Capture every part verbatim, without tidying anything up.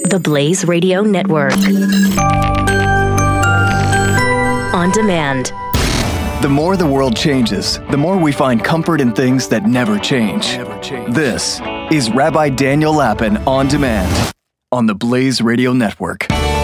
The Blaze Radio Network. On demand. The more the world changes, the more we find comfort in things that never change. Never change. This is Rabbi Daniel Lapin On Demand on the Blaze Radio Network.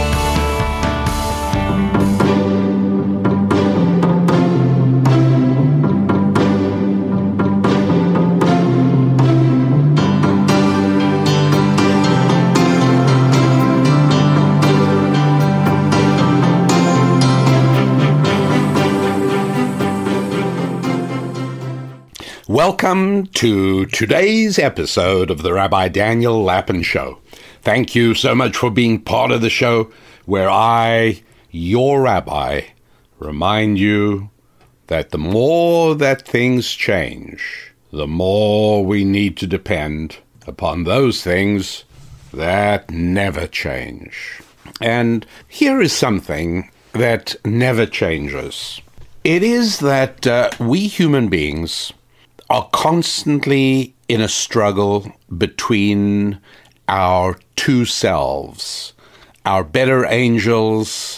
Welcome to today's episode of the Rabbi Daniel Lapin Show. Thank you so much for being part of the show where I, your rabbi, remind you that the more that things change, the more we need to depend upon those things that never change. And here is something that never changes. It is that uh, we human beings are constantly in a struggle between our two selves, our better angels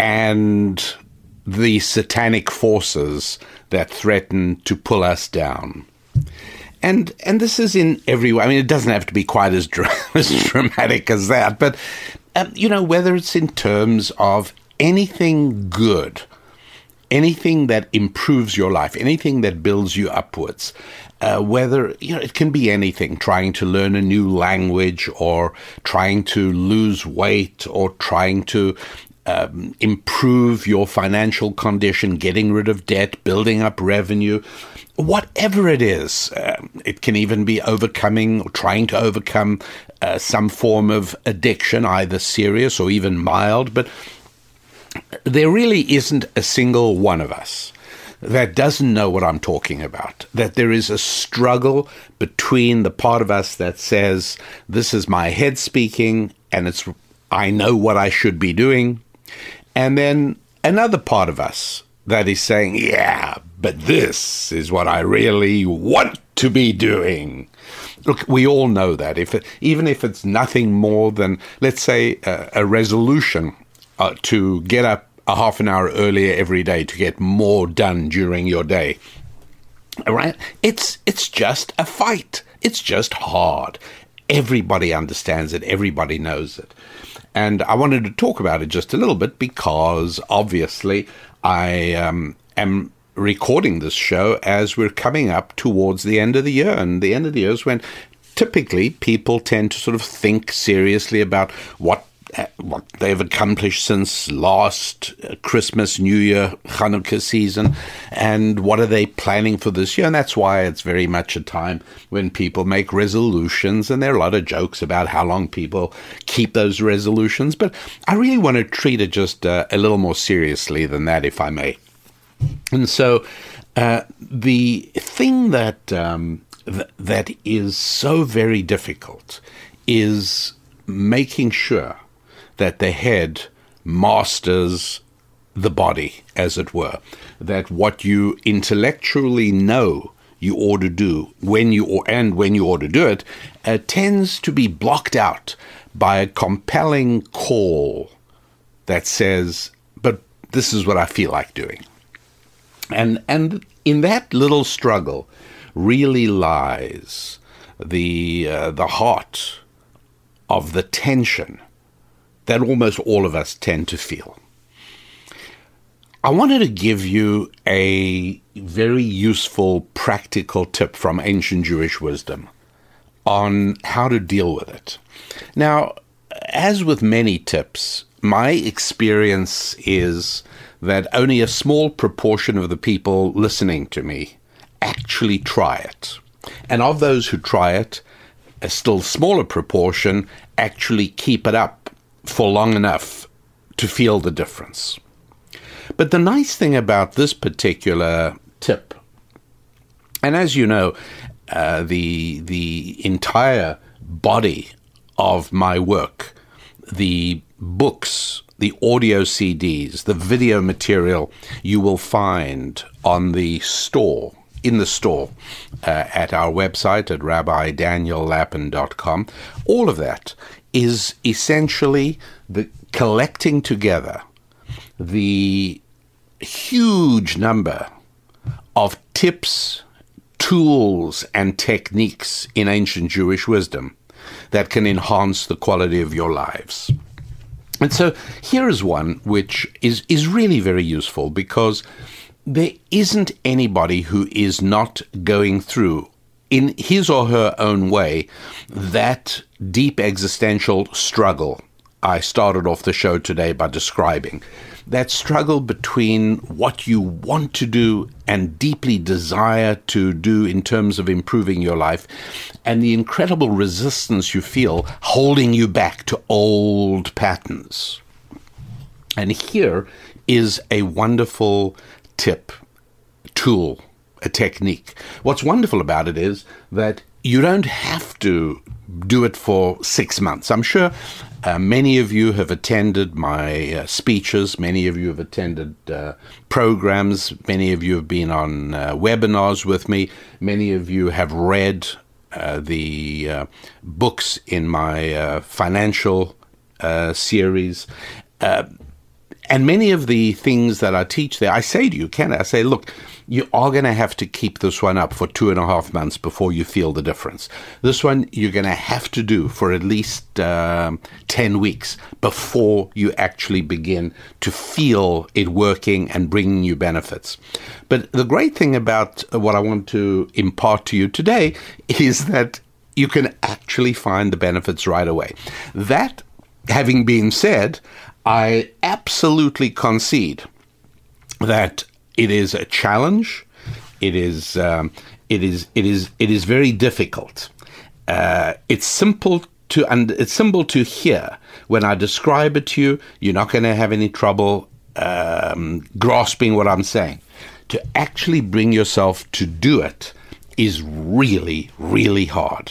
and the satanic forces that threaten to pull us down. And and this is in every way. I mean, it doesn't have to be quite as, dra- as dramatic as that, but, um, you know, whether it's in terms of anything good, anything that improves your life, anything that builds you upwards, uh, whether, you know, it can be anything, trying to learn a new language or trying to lose weight or trying to um, improve your financial condition, getting rid of debt, building up revenue, whatever it is. Uh, it can even be overcoming or trying to overcome uh, some form of addiction, either serious or even mild, but there really isn't a single one of us that doesn't know what I'm talking about, that there is a struggle between the part of us that says, this is my head speaking, and it's I know what I should be doing, and then another part of us that is saying, yeah, but this is what I really want to be doing. Look, we all know that, if it, even if it's nothing more than, let's say, a, a resolution Uh, to get up a half an hour earlier every day to get more done during your day. All right? It's it's just a fight. It's just hard. Everybody understands it. Everybody knows it. And I wanted to talk about it just a little bit because obviously I um, am recording this show as we're coming up towards the end of the year. And the end of the year is when typically people tend to sort of think seriously about what what they've accomplished since last Christmas, New Year, Hanukkah season, and what are they planning for this year. And that's why it's very much a time when people make resolutions, and there are a lot of jokes about how long people keep those resolutions. But I really want to treat it just uh, a little more seriously than that, if I may. And so uh, the thing that um, th- that is so very difficult is making sure that the head masters the body, as it were, that what you intellectually know you ought to do when you or, and when you ought to do it uh, tends to be blocked out by a compelling call that says, but this is what I feel like doing. And and in that little struggle really lies the uh, the heart of the tension that almost all of us tend to feel. I wanted to give you a very useful, practical tip from ancient Jewish wisdom on how to deal with it. Now, as with many tips, my experience is that only a small proportion of the people listening to me actually try it. And of those who try it, a still smaller proportion actually keep it up for long enough to feel the difference. But the nice thing about this particular tip, and as you know, uh, the the entire body of my work, the books, the audio C Ds, the video material you will find on the store, in the store, uh, at our website at rabbi daniel lapin dot com, all of that is essentially the collecting together the huge number of tips, tools, and techniques in ancient Jewish wisdom that can enhance the quality of your lives. And so here is one which is, is really very useful, because there isn't anybody who is not going through, in his or her own way, that deep existential struggle I started off the show today by describing. That struggle between what you want to do and deeply desire to do in terms of improving your life, and the incredible resistance you feel holding you back to old patterns. And here is a wonderful tip, tool, a technique. What's wonderful about it is that you don't have to do it for six months. I'm sure uh, many of you have attended my uh, speeches. Many of you have attended uh, programs. Many of you have been on uh, webinars with me. Many of you have read uh, the uh, books in my uh, financial uh, series. Uh, and many of the things that I teach there, I say to you, Ken, I say, look, you are going to have to keep this one up for two and a half months before you feel the difference. This one you're going to have to do for at least um, ten weeks before you actually begin to feel it working and bringing you benefits. But the great thing about what I want to impart to you today is that you can actually find the benefits right away. That having been said, I absolutely concede that it is a challenge. It is, um, it is, it is, it is very difficult. Uh, it's simple to, and it's simple to hear. When I describe it to you, you're not going to have any trouble um, grasping what I'm saying. To actually bring yourself to do it is really, really hard.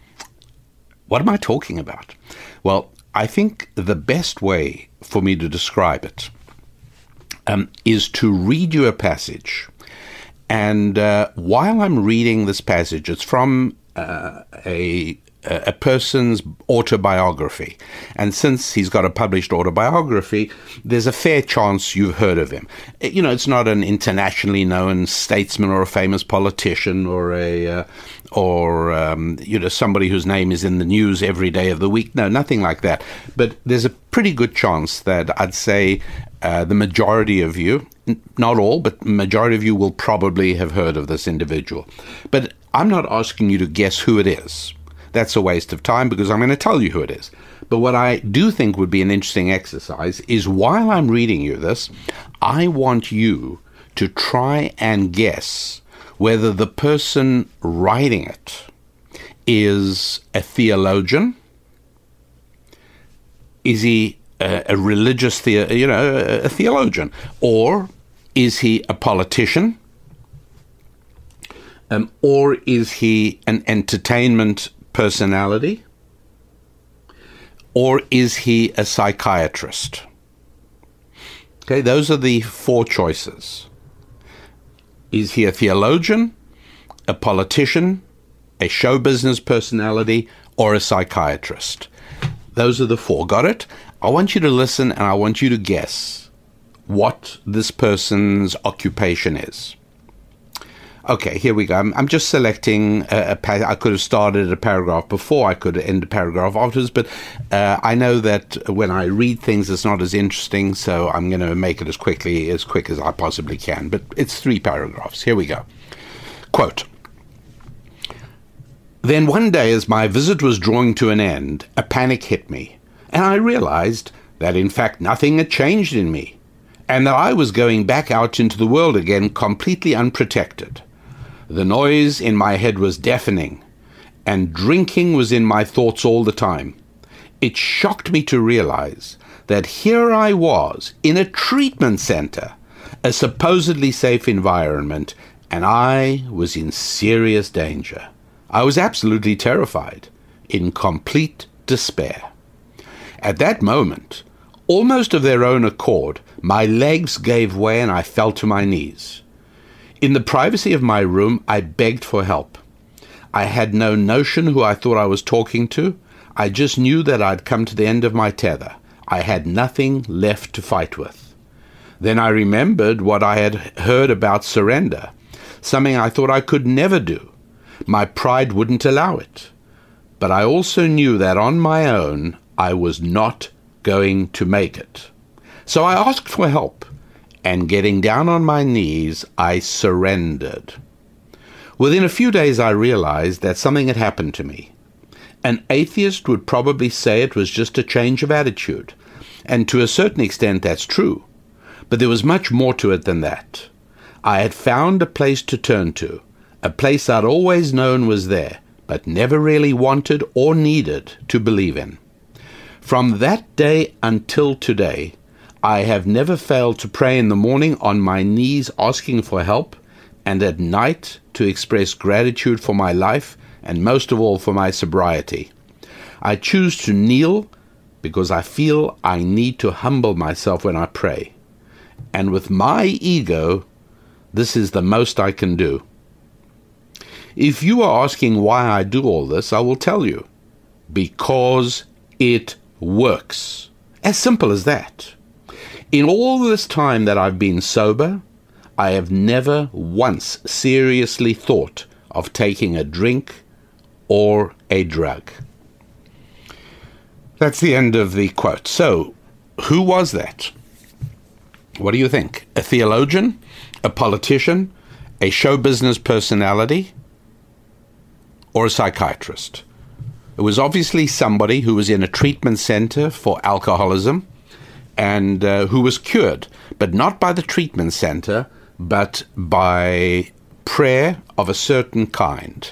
What am I talking about? Well, I think the best way for me to describe it um, is to read you a passage. And uh, while I'm reading this passage, it's from uh, a a person's autobiography. And since he's got a published autobiography, there's a fair chance you've heard of him. You know, it's not an internationally known statesman or a famous politician or a uh, or um, you know, somebody whose name is in the news every day of the week. No, nothing like that. But there's a pretty good chance that I'd say uh, the majority of you, n- not all, but majority of you will probably have heard of this individual. But I'm not asking you to guess who it is. That's a waste of time, because I'm going to tell you who it is. But what I do think would be an interesting exercise is, while I'm reading you this, I want you to try and guess whether the person writing it is a theologian. Is he a, a religious, the, you know, a theologian? Or is he a politician? Um, or is he an entertainment personality? Or is he a psychiatrist? Okay, those are the four choices. Is he a theologian, a politician, a show business personality, or a psychiatrist? Those are the four. Got it? I want you to listen, and I want you to guess what this person's occupation is. Okay, here we go. I'm, I'm just selecting a, a pa- I could have started a paragraph before, I could end a paragraph afterwards, but uh, I know that when I read things, it's not as interesting, so I'm going to make it as quickly, as quick as I possibly can. But it's three paragraphs. Here we go. Quote, "Then one day, as my visit was drawing to an end, a panic hit me, and I realized that in fact nothing had changed in me, and that I was going back out into the world again completely unprotected. The noise in my head was deafening, and drinking was in my thoughts all the time. It shocked me to realize that here I was in a treatment center, a supposedly safe environment, and I was in serious danger. I was absolutely terrified, in complete despair. At that moment, almost of their own accord, my legs gave way and I fell to my knees. In the privacy of my room, I begged for help. I had no notion who I thought I was talking to. I just knew that I'd come to the end of my tether. I had nothing left to fight with. Then I remembered what I had heard about surrender, something I thought I could never do. My pride wouldn't allow it. But I also knew that on my own, I was not going to make it. So I asked for help, and getting down on my knees, I surrendered. Within a few days, I realized that something had happened to me. An atheist would probably say it was just a change of attitude, and to a certain extent that's true. But there was much more to it than that. I had found a place to turn to, a place I'd always known was there, but never really wanted or needed to believe in. From that day until today, I have never failed to pray in the morning on my knees asking for help, and at night to express gratitude for my life, and most of all for my sobriety. I choose to kneel because I feel I need to humble myself when I pray. And with my ego, this is the most I can do. If you are asking why I do all this, I will tell you. Because it works. As simple as that. In all this time that I've been sober, I have never once seriously thought of taking a drink or a drug. That's the end of the quote. So, who was that? What do you think? A theologian? A politician? A show business personality? Or a psychiatrist? It was obviously somebody who was in a treatment center for alcoholism and uh, who was cured, but not by the treatment center, but by prayer of a certain kind.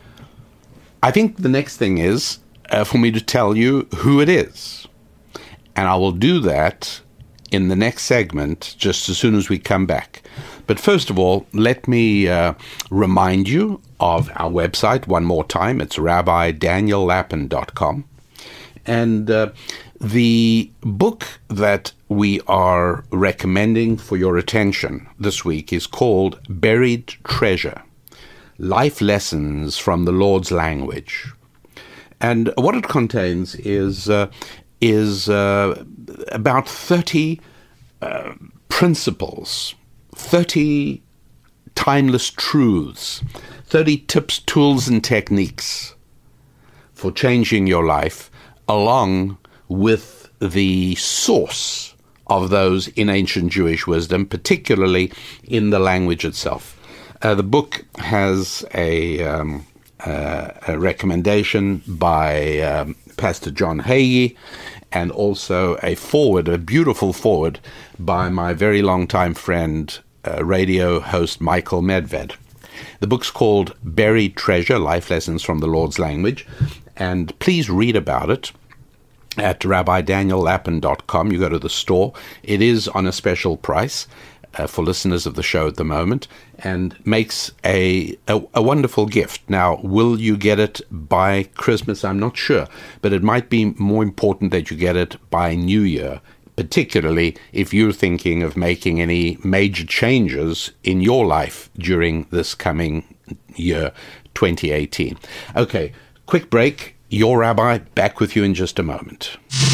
I think the next thing is uh, for me to tell you who it is. And I will do that in the next segment, just as soon as we come back. But first of all, let me uh, remind you of our website one more time. It's rabbi daniel lapin dot com. And uh, the book that we are recommending for your attention this week is called Buried Treasure, Life Lessons from the Lord's Language. And what it contains is uh, is uh, about thirty uh, principles, thirty timeless truths, thirty tips, tools, and techniques for changing your life, along with the source of those in ancient Jewish wisdom, particularly in the language itself. Uh, the book has a, um, uh, a recommendation by um, Pastor John Hagee, and also a foreword, a beautiful foreword by my very long-time friend, uh, radio host Michael Medved. The book's called Buried Treasure, Life Lessons from the Lord's Language, and please read about it at rabbi daniel lapin dot com. You go to the store. It is on a special price uh, for listeners of the show at the moment, and makes a, a a wonderful gift. Now, will you get it by Christmas? I'm not sure, but it might be more important that you get it by New Year, particularly if you're thinking of making any major changes in your life during this coming year, twenty eighteen. Okay, quick break. Your Rabbi, back with you in just a moment.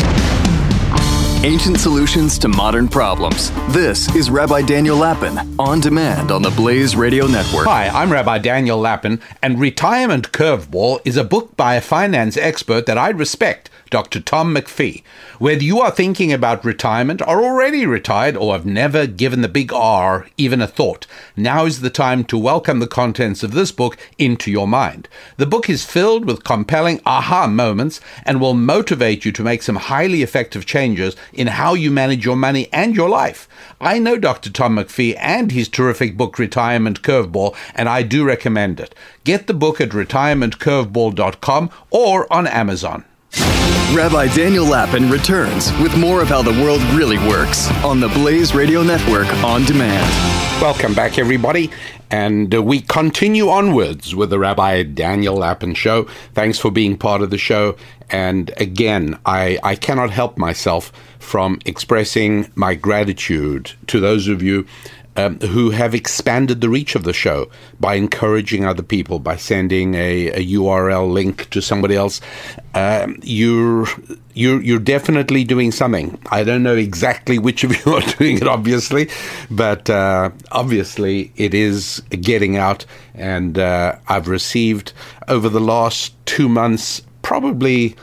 Ancient solutions to modern problems. This is Rabbi Daniel Lapin, on demand on the Blaze Radio Network. Hi, I'm Rabbi Daniel Lapin, and Retirement Curveball is a book by a finance expert that I respect, Doctor Tom McPhee. Whether you are thinking about retirement, are already retired, or have never given the big R even a thought, now is the time to welcome the contents of this book into your mind. The book is filled with compelling aha moments and will motivate you to make some highly effective changes in how you manage your money and your life. I know Doctor Tom McPhee and his terrific book, Retirement Curveball, and I do recommend it. Get the book at retirement curveball dot com or on Amazon. Rabbi Daniel Lapin returns with more of how the world really works on the Blaze Radio Network on demand. Welcome back, everybody. And uh, we continue onwards with the Rabbi Daniel Lapin Show. Thanks for being part of the show. And again, I, I cannot help myself from expressing my gratitude to those of you um, who have expanded the reach of the show by encouraging other people, by sending a, a U R L link to somebody else. Um, you're, you're, you're definitely doing something. I don't know exactly which of you are doing it, obviously, but uh, obviously it is getting out. And uh, I've received over the last two months, probably,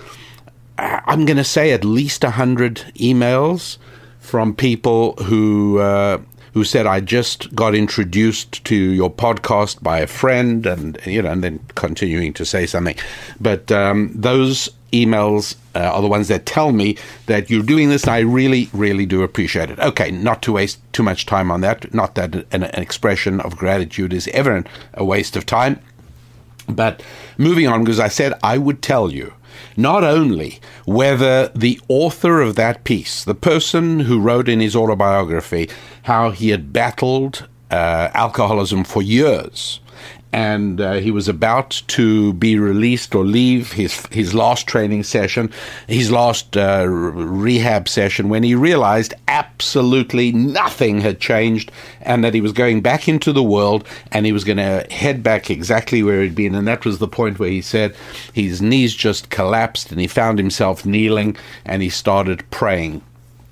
I'm going to say at least one hundred emails from people who uh, who said, I just got introduced to your podcast by a friend, and you know, and then continuing to say something. But um, those emails uh, are the ones that tell me that you're doing this, and I really, really do appreciate it. Okay, not to waste too much time on that. Not that an, an expression of gratitude is ever a waste of time. But moving on, because I said I would tell you not only whether the author of that piece, the person who wrote in his autobiography how he had battled uh, alcoholism for years, and uh, he was about to be released or leave his his last training session, his last uh, rehab session, when he realized absolutely nothing had changed and that he was going back into the world and he was going to head back exactly where he'd been. And that was the point where he said his knees just collapsed and he found himself kneeling and he started praying.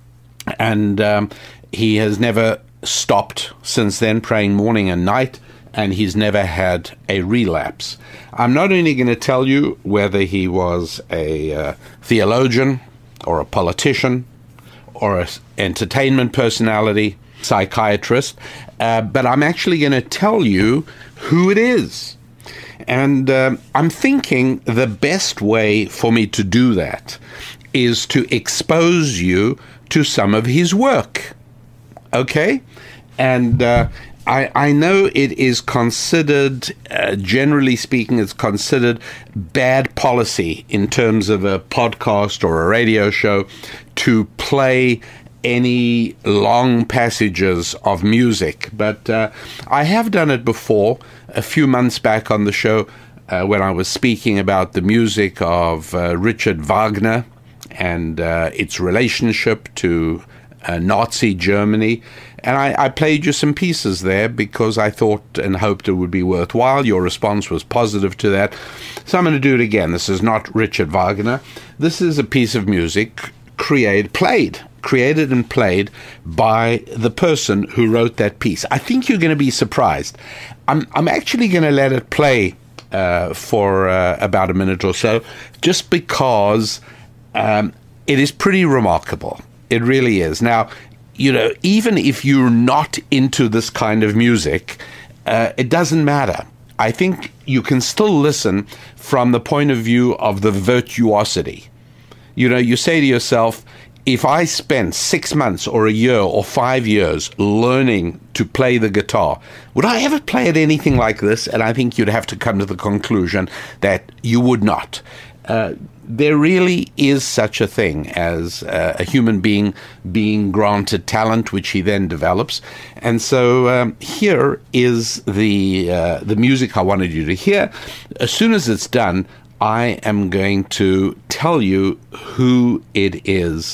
And um, he has never stopped since then, praying morning and night. And he's never had a relapse. I'm not only going to tell you whether he was a uh, theologian or a politician or an entertainment personality, psychiatrist, uh, but I'm actually going to tell you who it is. And uh, I'm thinking the best way for me to do that is to expose you to some of his work. Okay? And uh, I, I know it is considered, uh, generally speaking, it's considered bad policy in terms of a podcast or a radio show to play any long passages of music. But uh, I have done it before, a few months back on the show, uh, when I was speaking about the music of uh, Richard Wagner and uh, its relationship to uh, Nazi Germany. And I, I played you some pieces there because I thought and hoped it would be worthwhile. Your response was positive to that. So I'm going to do it again. This is not Richard Wagner. This is a piece of music created, played, created and played by the person who wrote that piece. I think you're going to be surprised. I'm, I'm actually going to let it play uh, for uh, about a minute or so, just because um, it is pretty remarkable. It really is. Now, you know, even if you're not into this kind of music, uh, it doesn't matter. I think you can still listen from the point of view of the virtuosity. You know, you say to yourself, if I spent six months or a year or five years learning to play the guitar, would I ever play it anything like this? And I think you'd have to come to the conclusion that you would not. Uh, there really is such a thing as uh, a human being being granted talent, which he then develops. And so um, here is the uh, the music I wanted you to hear. As soon as it's done, I am going to tell you who it is.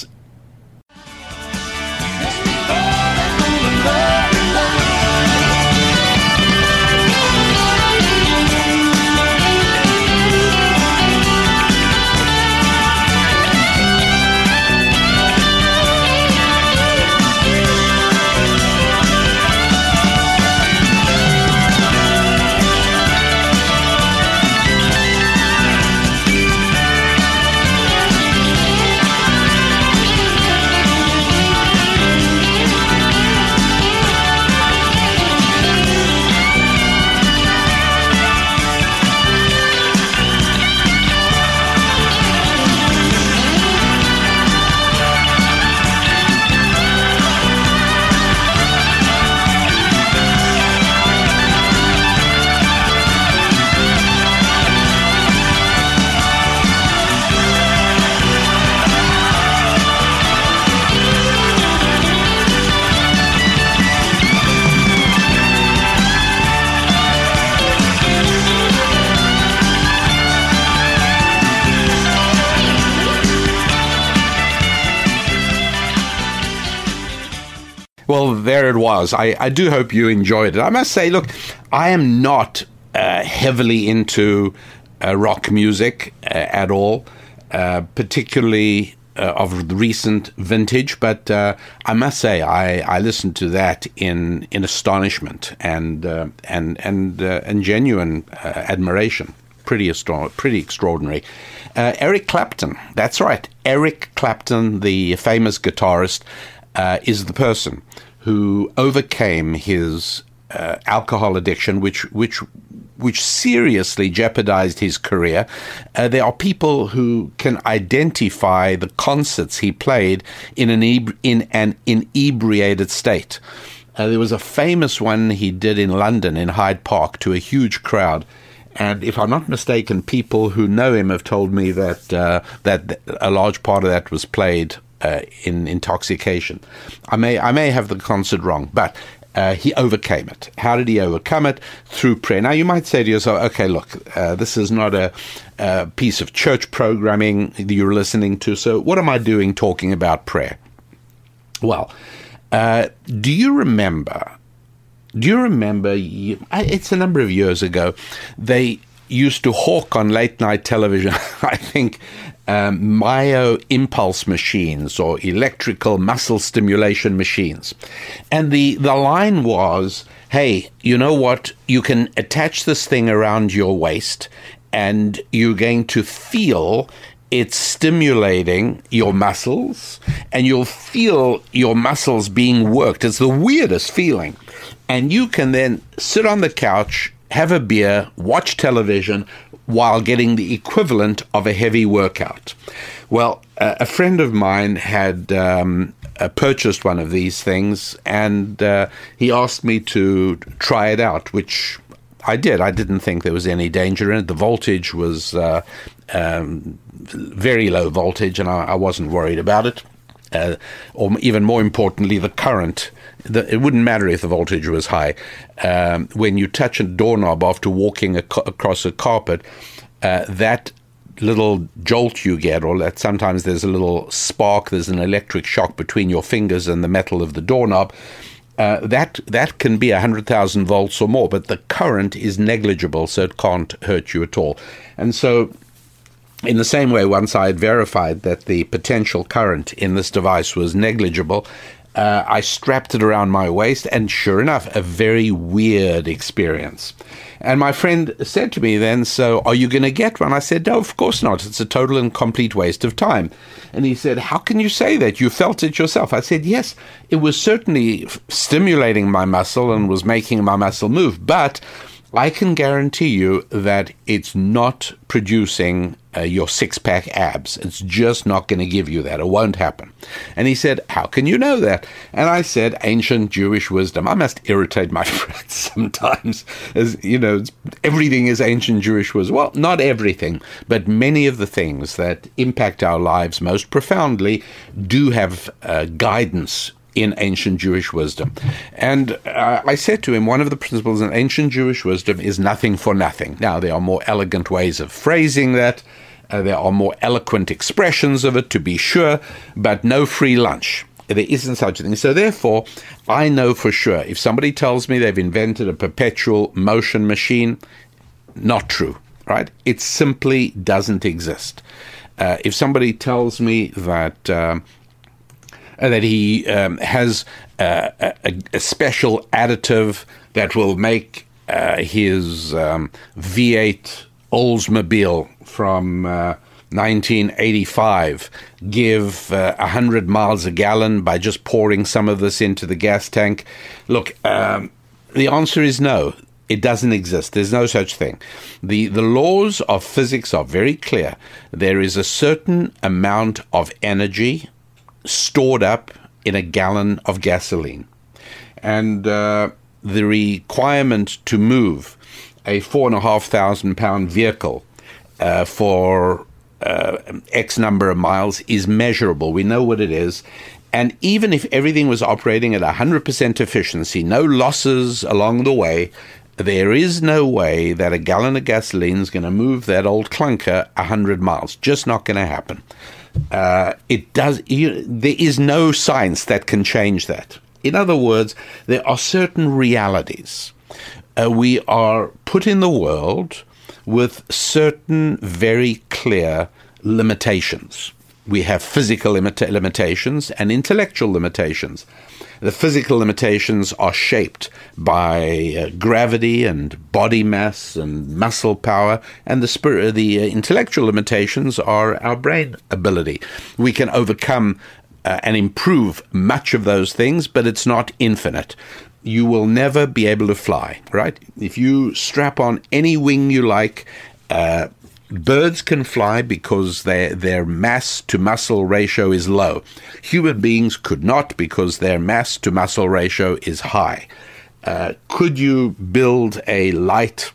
Well, there it was. I, I do hope you enjoyed it. I must say, look, I am not uh, heavily into uh, rock music uh, at all, uh, particularly uh, of the recent vintage. But uh, I must say, I, I listened to that in in astonishment and uh, and and uh, and genuine uh, admiration. Pretty extra- pretty extraordinary. Uh, Eric Clapton, that's right. Eric Clapton, the famous guitarist, uh, is the person who overcame his uh, alcohol addiction, which which which seriously jeopardized his career. Uh, there are people who can identify the concerts he played in an eb- in an inebriated state. Uh, there was a famous one he did in London, in Hyde Park, to a huge crowd. And if I'm not mistaken, people who know him have told me that uh, that a large part of that was played uh, in intoxication. I may I may have the concert wrong, but uh, he overcame it. How did he overcome it? Through prayer. Now, you might say to yourself, okay, look, uh, this is not a, a piece of church programming that you're listening to, so what am I doing talking about prayer? Well, uh, do you remember... Do you remember, it's a number of years ago, they used to hawk on late-night television, I think, um, myo impulse machines or electrical muscle stimulation machines. And the, the line was, hey, you know what, you can attach this thing around your waist and you're going to feel it's stimulating your muscles and you'll feel your muscles being worked. It's the weirdest feeling. And you can then sit on the couch, have a beer, watch television while getting the equivalent of a heavy workout. Well, uh, a friend of mine had um, uh, purchased one of these things, and uh, he asked me to try it out, which I did. I didn't think there was any danger in it. The voltage was uh, um, very low voltage, and I, I wasn't worried about it. Uh, or even more importantly, the current. The, it wouldn't matter if the voltage was high. Um, when you touch a doorknob after walking a, across a carpet, uh, that little jolt you get, or that sometimes there's a little spark, there's an electric shock between your fingers and the metal of the doorknob, uh, that that can be one hundred thousand volts or more, but the current is negligible, so it can't hurt you at all. And so in the same way, once I had verified that the potential current in this device was negligible, uh, I strapped it around my waist, and sure enough, a very weird experience. And my friend said to me then, so are you going to get one? I said, no, of course not. It's a total and complete waste of time. And he said, how can you say that? You felt it yourself. I said, yes, it was certainly f- stimulating my muscle and was making my muscle move, but I can guarantee you that it's not producing uh, your six-pack abs. It's just not going to give you that. It won't happen. And he said, how can you know that? And I said, ancient Jewish wisdom. I must irritate my friends sometimes. As you know, everything is ancient Jewish wisdom. Well, not everything, but many of the things that impact our lives most profoundly do have uh, guidance in ancient Jewish wisdom. And uh, I said to him, one of the principles in ancient Jewish wisdom is nothing for nothing. Now, there are more elegant ways of phrasing that. Uh, there are more eloquent expressions of it, to be sure, but no free lunch. There isn't such a thing. So therefore, I know for sure, if somebody tells me they've invented a perpetual motion machine, not true, right? It simply doesn't exist. Uh, if somebody tells me that Um, Uh, that he um, has uh, a, a special additive that will make uh, his um, V eight Oldsmobile from uh, nineteen eighty-five give uh, one hundred miles a gallon by just pouring some of this into the gas tank. Look, um, the answer is no. It doesn't exist. There's no such thing. The the laws of physics are very clear. There is a certain amount of energy stored up in a gallon of gasoline. And uh, the requirement to move a four and a half thousand pound vehicle uh, for uh, X number of miles is measurable. We know what it is. And even if everything was operating at one hundred percent efficiency, no losses along the way, there is no way that a gallon of gasoline is going to move that old clunker one hundred miles. Just not going to happen. Uh, it does. You, there is no science that can change that. In other words, there are certain realities. Uh, we are put in the world with certain very clear limitations. We have physical limita- limitations and intellectual limitations. The physical limitations are shaped by uh, gravity and body mass and muscle power, and the spirit, the uh, intellectual limitations are our brain ability. We can overcome uh, and improve much of those things, but it's not infinite. You will never be able to fly, right? If you strap on any wing you like, uh, birds can fly because their their mass to muscle ratio is low. Human beings could not because their mass to muscle ratio is high. Uh, could you build a light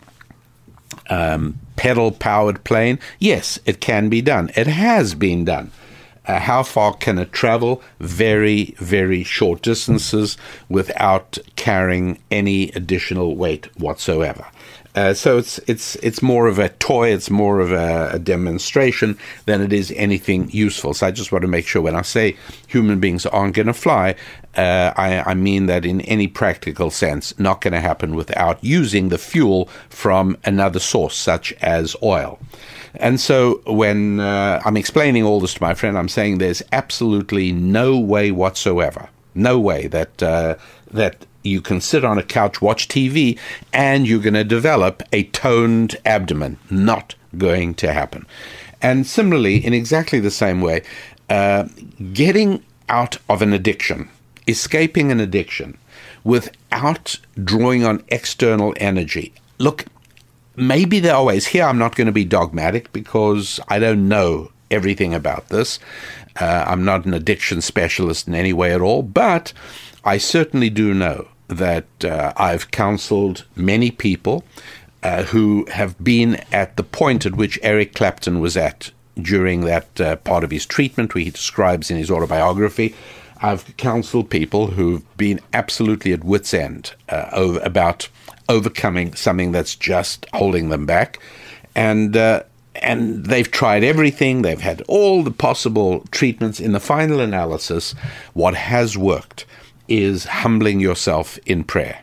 um, pedal-powered plane? Yes, it can be done. It has been done. Uh, how far can it travel? Very, very short distances without carrying any additional weight whatsoever. Uh, so it's it's it's more of a toy, it's more of a, a demonstration than it is anything useful. So I just want to make sure when I say human beings aren't going to fly, uh, I, I mean that in any practical sense, not going to happen without using the fuel from another source, such as oil. And so when uh, I'm explaining all this to my friend, I'm saying there's absolutely no way whatsoever, no way that uh, that you can sit on a couch, watch T V, and you're going to develop a toned abdomen. Not going to happen. And similarly, in exactly the same way, uh, getting out of an addiction, escaping an addiction, without drawing on external energy. Look, maybe there are ways. Here I'm not going to be dogmatic because I don't know everything about this. Uh, I'm not an addiction specialist in any way at all, but I certainly do know that uh, I've counseled many people uh, who have been at the point at which Eric Clapton was at during that uh, part of his treatment, where he describes in his autobiography. I've counseled people who've been absolutely at wit's end uh, over, about overcoming something that's just holding them back. And uh, and they've tried everything. They've had all the possible treatments. In the final analysis, what has worked is humbling yourself in prayer.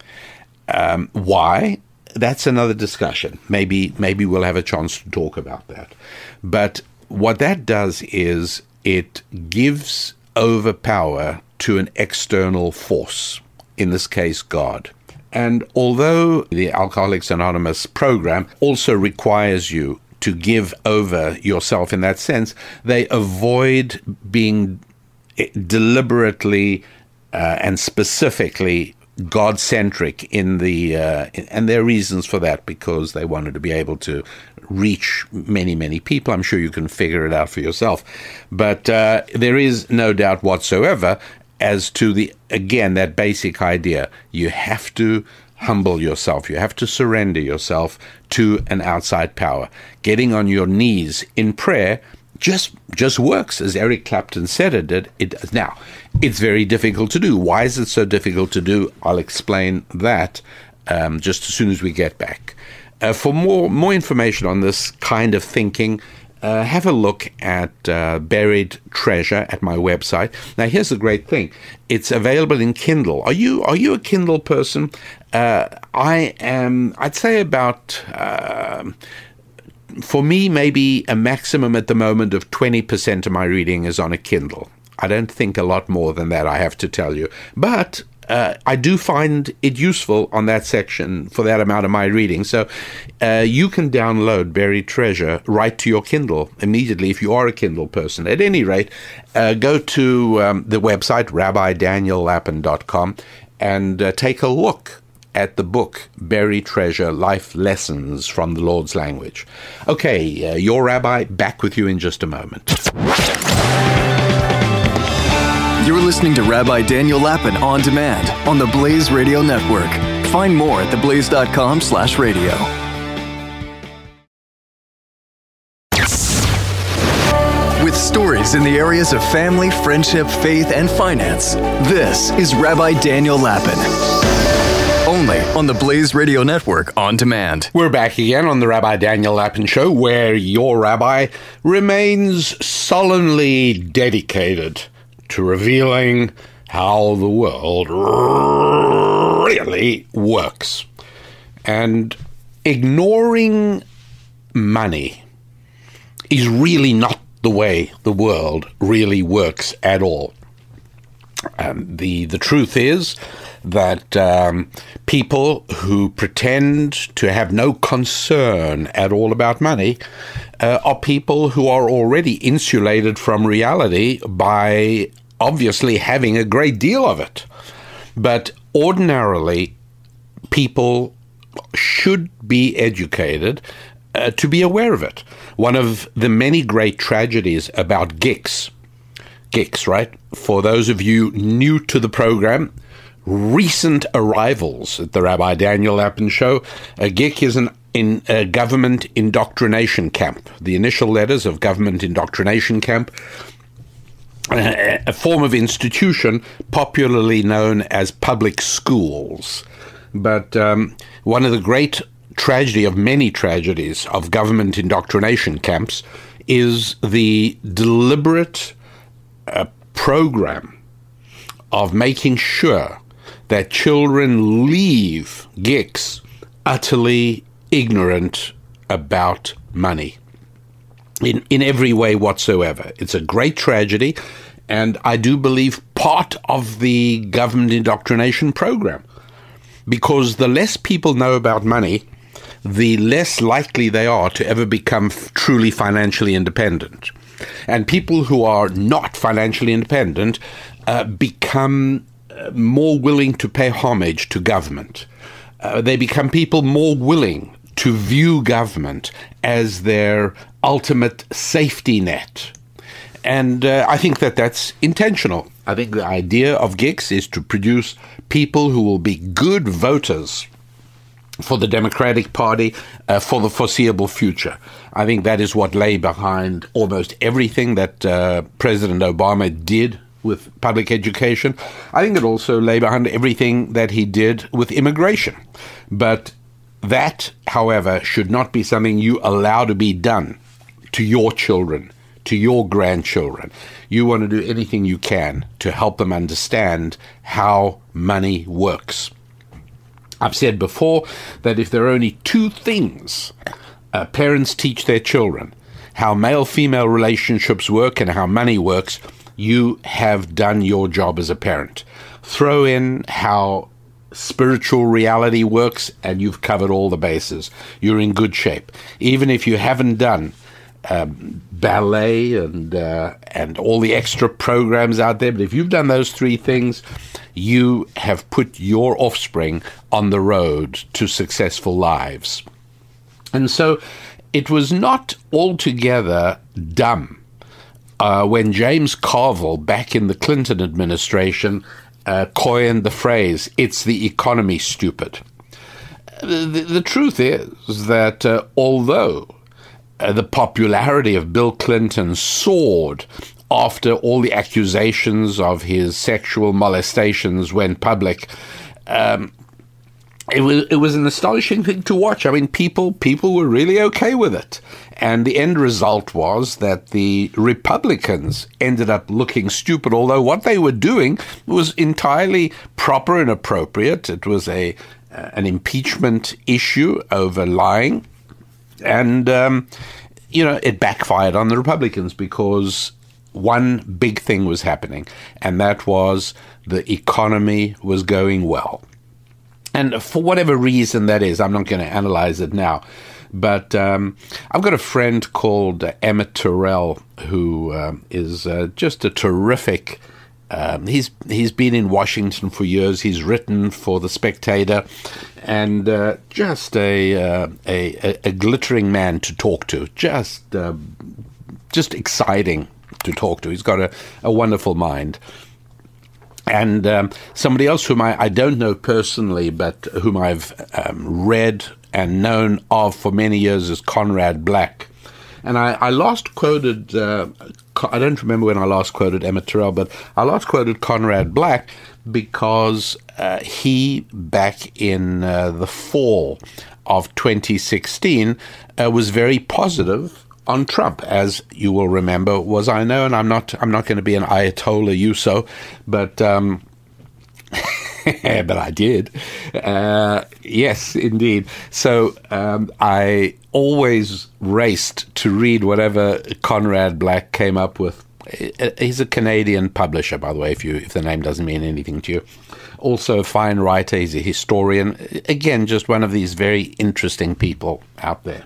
Um, why? That's another discussion. Maybe maybe we'll have a chance to talk about that. But what that does is it gives over power to an external force, in this case, God. And although the Alcoholics Anonymous program also requires you to give over yourself in that sense, they avoid being deliberately uh, and specifically God-centric in the, uh, and there are reasons for that, because they wanted to be able to reach many, many people. I'm sure you can figure it out for yourself. But uh, there is no doubt whatsoever as to the, again, that basic idea. You have to humble yourself. You have to surrender yourself to an outside power. Getting on your knees in prayer just just works, as Eric Clapton said it did. It does. Now, it's very difficult to do. Why is it so difficult to do? I'll explain that um, just as soon as we get back. Uh, for more more information on this kind of thinking, uh, have a look at uh, Buried Treasure at my website. Now, here's the great thing. It's available in Kindle. Are you are you a Kindle person? Uh, I am, I'd say about... Uh, For me, maybe a maximum at the moment of twenty percent of my reading is on a Kindle. I don't think a lot more than that, I have to tell you. But uh, I do find it useful on that section for that amount of my reading. So uh, you can download Buried Treasure right to your Kindle immediately if you are a Kindle person. At any rate, uh, go to um, the website, rabbi daniel lappin dot com, and uh, take a look at the book, Buried Treasure, Life Lessons from the Lord's Language. Okay, uh, your rabbi, back with you in just a moment. You're listening to Rabbi Daniel Lappin On Demand on the Blaze Radio Network. Find more at theblaze.com slash radio. With stories in the areas of family, friendship, faith, and finance, this is Rabbi Daniel Lappin. Only on the Blaze Radio Network On Demand. We're back again on the Rabbi Daniel Lappin Show, where your rabbi remains solemnly dedicated to revealing how the world really works. And ignoring money is really not the way the world really works at all. Um, the the truth is that um, people who pretend to have no concern at all about money uh, are people who are already insulated from reality by obviously having a great deal of it. But ordinarily, people should be educated uh, to be aware of it. One of the many great tragedies about gigs, gigs, right? For those of you new to the program, recent arrivals at the Rabbi Daniel Lapin Show, a gig is an in a government indoctrination camp. The initial letters of government indoctrination camp, a form of institution popularly known as public schools. But um, one of the great tragedy of many tragedies of government indoctrination camps is the deliberate uh, program of making sure that children leave gigs utterly ignorant about money in, in every way whatsoever. It's a great tragedy, and I do believe part of the government indoctrination program, because the less people know about money, the less likely they are to ever become f- truly financially independent. And people who are not financially independent uh, become uh, more willing to pay homage to government. Uh, they become people more willing to view government as their ultimate safety net. And uh, I think that that's intentional. I think the idea of gigs is to produce people who will be good voters for the Democratic Party uh, for the foreseeable future. I think that is what lay behind almost everything that uh, President Obama did with public education. I think it also lay behind everything that he did with immigration. But that, however, should not be something you allow to be done to your children, to your grandchildren. You want to do anything you can to help them understand how money works. I've said before that if there are only two things uh, parents teach their children, how male-female relationships work and how money works, you have done your job as a parent. Throw in how spiritual reality works, and you've covered all the bases. You're in good shape. Even if you haven't done um, ballet and uh, and all the extra programs out there, but if you've done those three things, you have put your offspring on the road to successful lives. And so it was not altogether dumb uh, when James Carville, back in the Clinton administration, uh, coined the phrase, "It's the economy, stupid." The, the, the truth is that uh, although uh, the popularity of Bill Clinton soared after all the accusations of his sexual molestations went public, um, it was it was an astonishing thing to watch. I mean, people people were really okay with it. And the end result was that the Republicans ended up looking stupid, although what they were doing was entirely proper and appropriate. It was a uh, an impeachment issue over lying. And, um, you know, it backfired on the Republicans because one big thing was happening, and that was the economy was going well. And for whatever reason that is, I'm not going to analyze it now, but um, I've got a friend called uh, Emmett Terrell, who uh, is uh, just a terrific, um, he's he's been in Washington for years, he's written for The Spectator, and uh, just a, uh, a, a glittering man to talk to, just, uh, just exciting to talk to. He's got a, a wonderful mind. And um, somebody else whom I, I don't know personally, but whom I've um, read and known of for many years is Conrad Black. And I, I last quoted, uh, I don't remember when I last quoted Emmett Terrell, but I last quoted Conrad Black because uh, he, back in uh, the fall of twenty sixteen, uh, was very positive on Trump, as you will remember, was I know, and I'm not I'm not going to be an Ayatollah Yuso, but um, but I did. Uh, yes, indeed. So um, I always raced to read whatever Conrad Black came up with. He's a Canadian publisher, by the way, if you if the name doesn't mean anything to you. Also a fine writer. He's a historian. Again, just one of these very interesting people out there.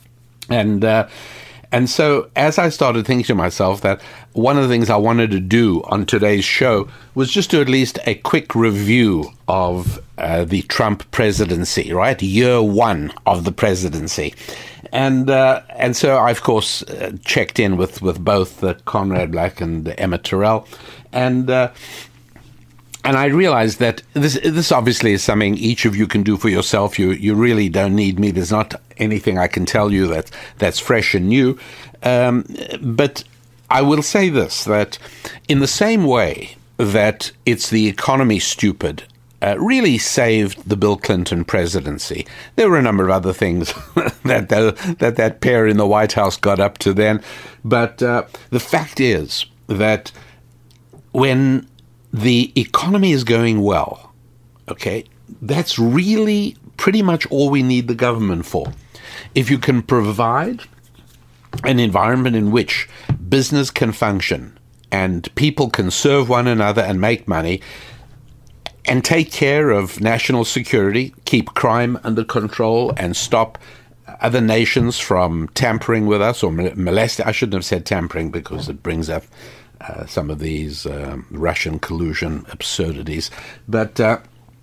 And uh, and so as I started thinking to myself that one of the things I wanted to do on today's show was just do at least a quick review of uh, the Trump presidency, right? Year one of the presidency. And uh, and so I, of course, uh, checked in with, with both uh, Conrad Black and Emma Terrell. And uh, and I realized that this this obviously is something each of you can do for yourself. You you really don't need me. There's not anything I can tell you that that's fresh and new. Um, but I will say this, that in the same way that it's the economy, stupid, Uh, really saved the Bill Clinton presidency. There were a number of other things that, the, that that pair in the White House got up to then. But uh, the fact is that when the economy is going well, okay, that's really pretty much all we need the government for. If you can provide an environment in which business can function and people can serve one another and make money, and take care of national security, keep crime under control, and stop other nations from tampering with us or molesting. I shouldn't have said tampering because it brings up uh, some of these uh, Russian collusion absurdities. But uh,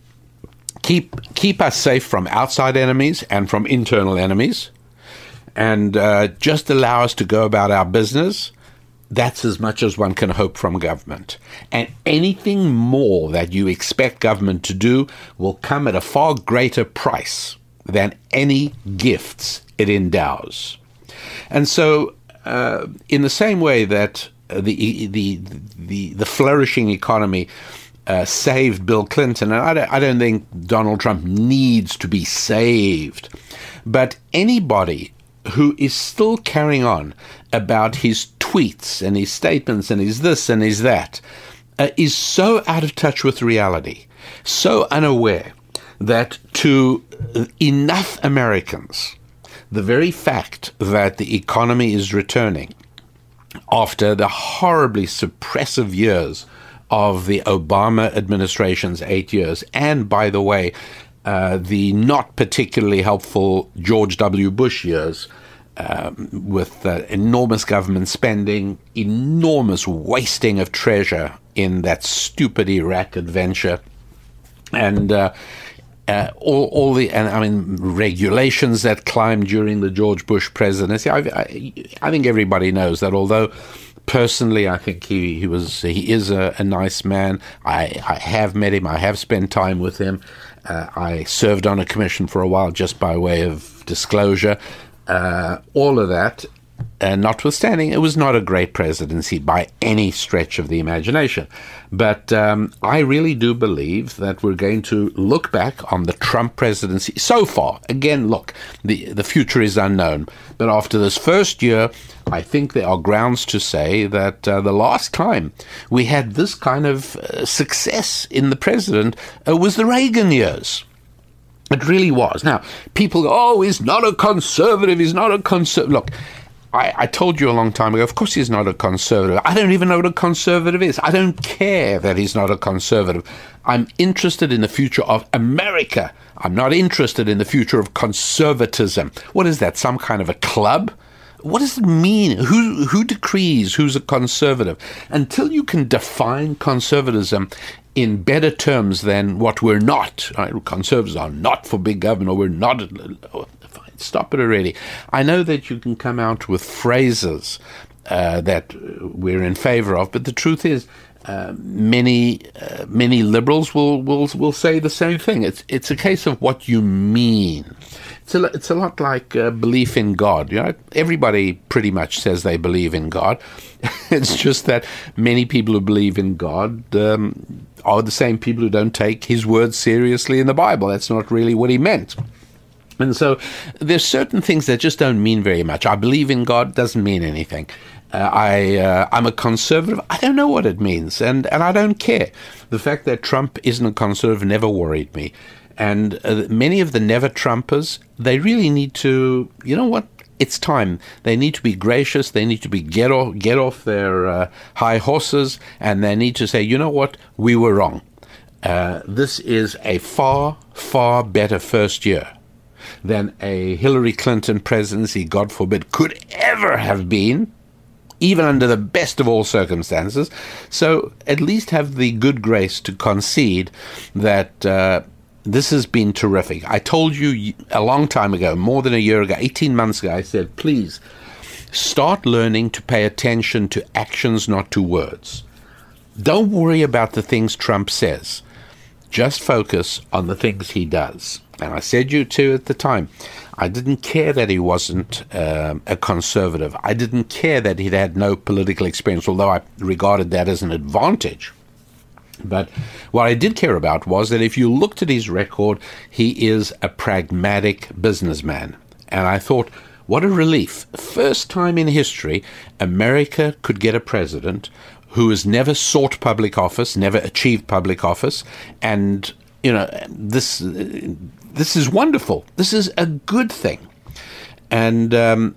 keep keep us safe from outside enemies and from internal enemies, and uh, just allow us to go about our business. That's as much as one can hope from government. And anything more that you expect government to do will come at a far greater price than any gifts it endows. And so, uh, in the same way that uh, the, the the the flourishing economy uh, saved Bill Clinton, and I don't, I don't think Donald Trump needs to be saved, but anybody who is still carrying on about his tweets and his statements and his this and his that uh, is so out of touch with reality, so unaware that to enough Americans, the very fact that the economy is returning after the horribly suppressive years of the Obama administration's eight years, and by the way, uh, the not particularly helpful George W. Bush years, Um, with uh, enormous government spending, enormous wasting of treasure in that stupid Iraq adventure, and uh, uh, all, all the, and I mean, regulations that climbed during the George Bush presidency. I, I, I think everybody knows that. Although personally, I think he, he was he is a, a nice man. I, I have met him. I have spent time with him. Uh, I served on a commission for a while, just by way of disclosure. Uh, all of that, uh, notwithstanding, it was not a great presidency by any stretch of the imagination. But um, I really do believe that we're going to look back on the Trump presidency so far. Again, look, the, the future is unknown. But after this first year, I think there are grounds to say that uh, the last time we had this kind of uh, success in the president uh, was the Reagan years. It really was. Now, people go, oh, he's not a conservative, he's not a conservative. Look, I, I told you a long time ago, of course he's not a conservative. I don't even know what a conservative is. I don't care that he's not a conservative. I'm interested in the future of America. I'm not interested in the future of conservatism. What is that, some kind of a club? What does it mean? Who who decrees who's a conservative? Until you can define conservatism in better terms than what we're not. Right? Conservatives are not for big government, or we're not. Stop it already. I know that you can come out with phrases uh, that we're in favor of, but the truth is, uh, many uh, many liberals will, will will say the same thing. It's it's a case of what you mean. It's a, it's a lot like uh, belief in God. You know, everybody pretty much says they believe in God. It's just that many people who believe in God um, are the same people who don't take his words seriously in the Bible. That's not really what he meant. And so there's certain things that just don't mean very much. I believe in God doesn't mean anything. Uh, I, uh, I'm a conservative. I don't know what it means, and, and I don't care. The fact that Trump isn't a conservative never worried me. And uh, many of the never-Trumpers, they really need to, you know what, it's time. They need to be gracious. They need to be get off, get off their uh, high horses, and they need to say, you know what, we were wrong. Uh, this is a far, far better first year than a Hillary Clinton presidency, God forbid, could ever have been, even under the best of all circumstances. So at least have the good grace to concede that uh, this has been terrific. I told you a long time ago, more than a year ago, eighteen months ago, I said, please start learning to pay attention to actions, not to words. Don't worry about the things Trump says. Just focus on the things he does. And I said you too at the time, I didn't care that he wasn't um, a conservative. I didn't care that he'd had no political experience, although I regarded that as an advantage. But what I did care about was that if you looked at his record, he is a pragmatic businessman. And I thought, what a relief. First time in history, America could get a president who has never sought public office, never achieved public office, and, you know, this this is wonderful. This is a good thing. And um,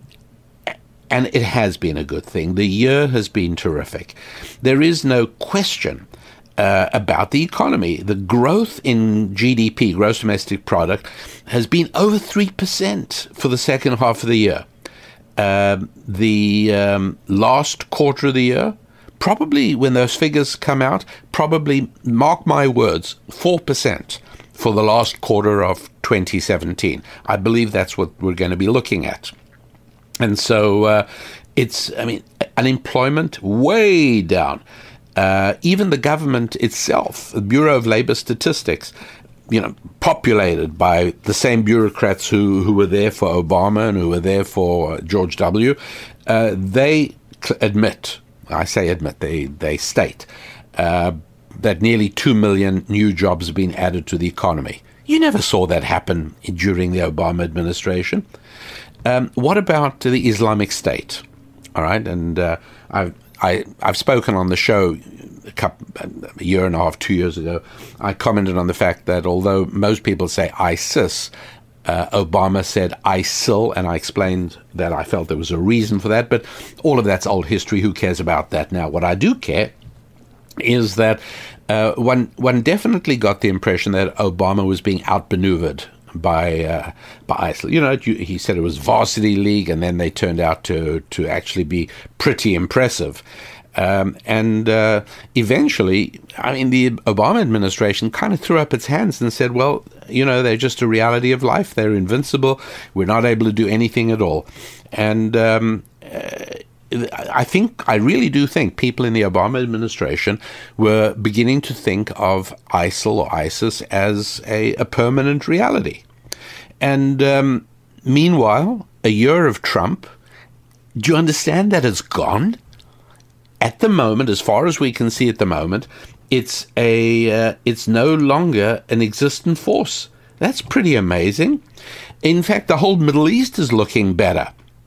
and it has been a good thing. The year has been terrific. There is no question uh, about the economy. The growth in G D P, gross domestic product, has been over three percent for the second half of the year. Uh, the um, last quarter of the year, probably when those figures come out, probably, mark my words, four percent for the last quarter of twenty seventeen. I believe that's what we're going to be looking at. And so uh, it's, I mean, unemployment way down. Uh, even the government itself, the Bureau of Labor Statistics, you know, populated by the same bureaucrats who, who were there for Obama and who were there for George W., uh, they admit, I say admit, they, they state uh, that nearly two million new jobs have been added to the economy. You never saw that happen during the Obama administration. Um, what about the Islamic State? All right, and uh, I've I, I've spoken on the show a, couple, a year and a half, two years ago. I commented on the fact that although most people say ISIS, uh, Obama said ISIL, and I explained that I felt there was a reason for that. But all of that's old history. Who cares about that now? What I do care is that uh, one one definitely got the impression that Obama was being outmaneuvered by uh, by ISIL. You know, he said it was varsity league, and then they turned out to to actually be pretty impressive. Um, and uh, eventually, I mean, the Obama administration kind of threw up its hands and said, well, you know, they're just a reality of life. They're invincible. We're not able to do anything at all. And um, uh, I think, I really do think people in the Obama administration were beginning to think of ISIL or ISIS as a, a permanent reality. And um, meanwhile, a year of Trump, do you understand that it's gone? At the moment, as far as we can see at the moment, it's a uh, it's no longer an existent force. That's pretty amazing. In fact, the whole Middle East is looking better.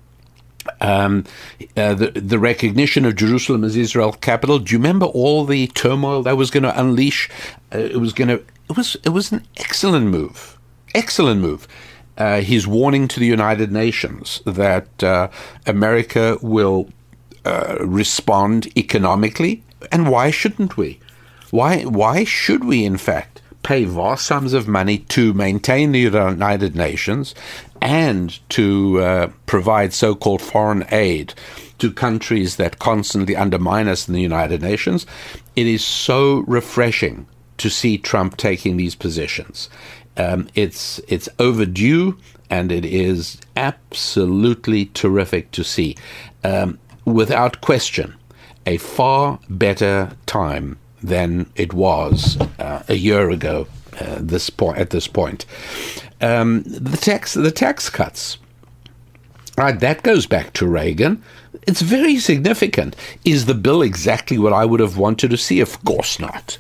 Um, uh, the, the recognition of Jerusalem as Israel's capital. Do you remember all the turmoil that was going to unleash? Uh, it was going to. It was. It was an excellent move. Excellent move. Uh, he's warning to the United Nations that uh, America will uh, respond economically, and why shouldn't we? Why? Why should we, in fact, pay vast sums of money to maintain the United Nations and to uh, provide so-called foreign aid to countries that constantly undermine us in the United Nations? It is so refreshing to see Trump taking these positions. Um, it's it's overdue, and it is absolutely terrific to see. Um, without question, a far better time than it was uh, a year ago. Uh, this point at this point, um, the tax the tax cuts, right? That goes back to Reagan. It's very significant. Is the bill exactly what I would have wanted to see? Of course not.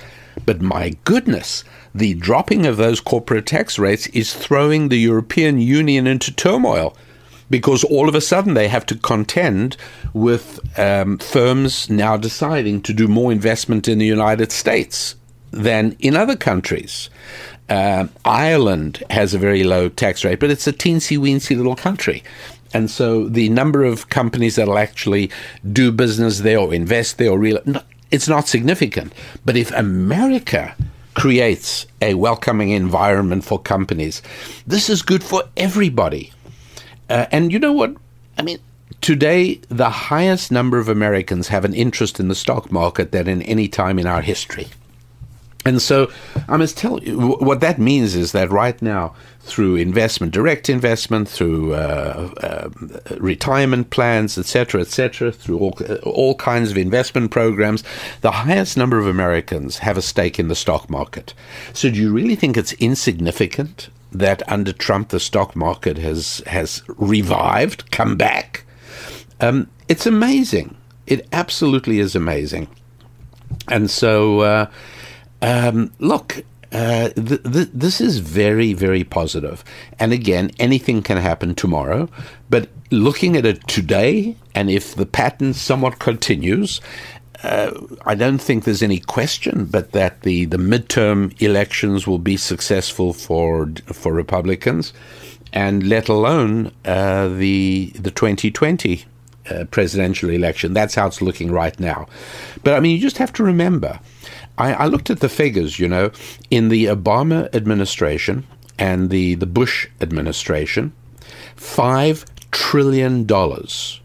But my goodness, the dropping of those corporate tax rates is throwing the European Union into turmoil, because all of a sudden they have to contend with um, firms now deciding to do more investment in the United States than in other countries. Uh, Ireland has a very low tax rate, but it's a teensy-weensy little country. And so the number of companies that will actually do business there or invest there or real, it's not significant. But if America creates a welcoming environment for companies, this is good for everybody. Uh, and you know what? I mean, today, the highest number of Americans have an interest in the stock market than in any time in our history. And so I must tell you, what that means is that right now, through investment, direct investment, through uh, uh, retirement plans, et cetera, et cetera, through all, all kinds of investment programs, the highest number of Americans have a stake in the stock market. So do you really think it's insignificant that under Trump the stock market has has revived, come back? Um, it's amazing. It absolutely is amazing. And so, uh, um, look, uh, th- th- this is very, very positive. And again, anything can happen tomorrow. But looking at it today, and if the pattern somewhat continues, Uh, I don't think there's any question but that the, the midterm elections will be successful for for Republicans, and let alone uh, the the twenty twenty uh, presidential election. That's how it's looking right now. But I mean, you just have to remember, I, I looked at the figures, you know, in the Obama administration and the, the Bush administration, five trillion dollars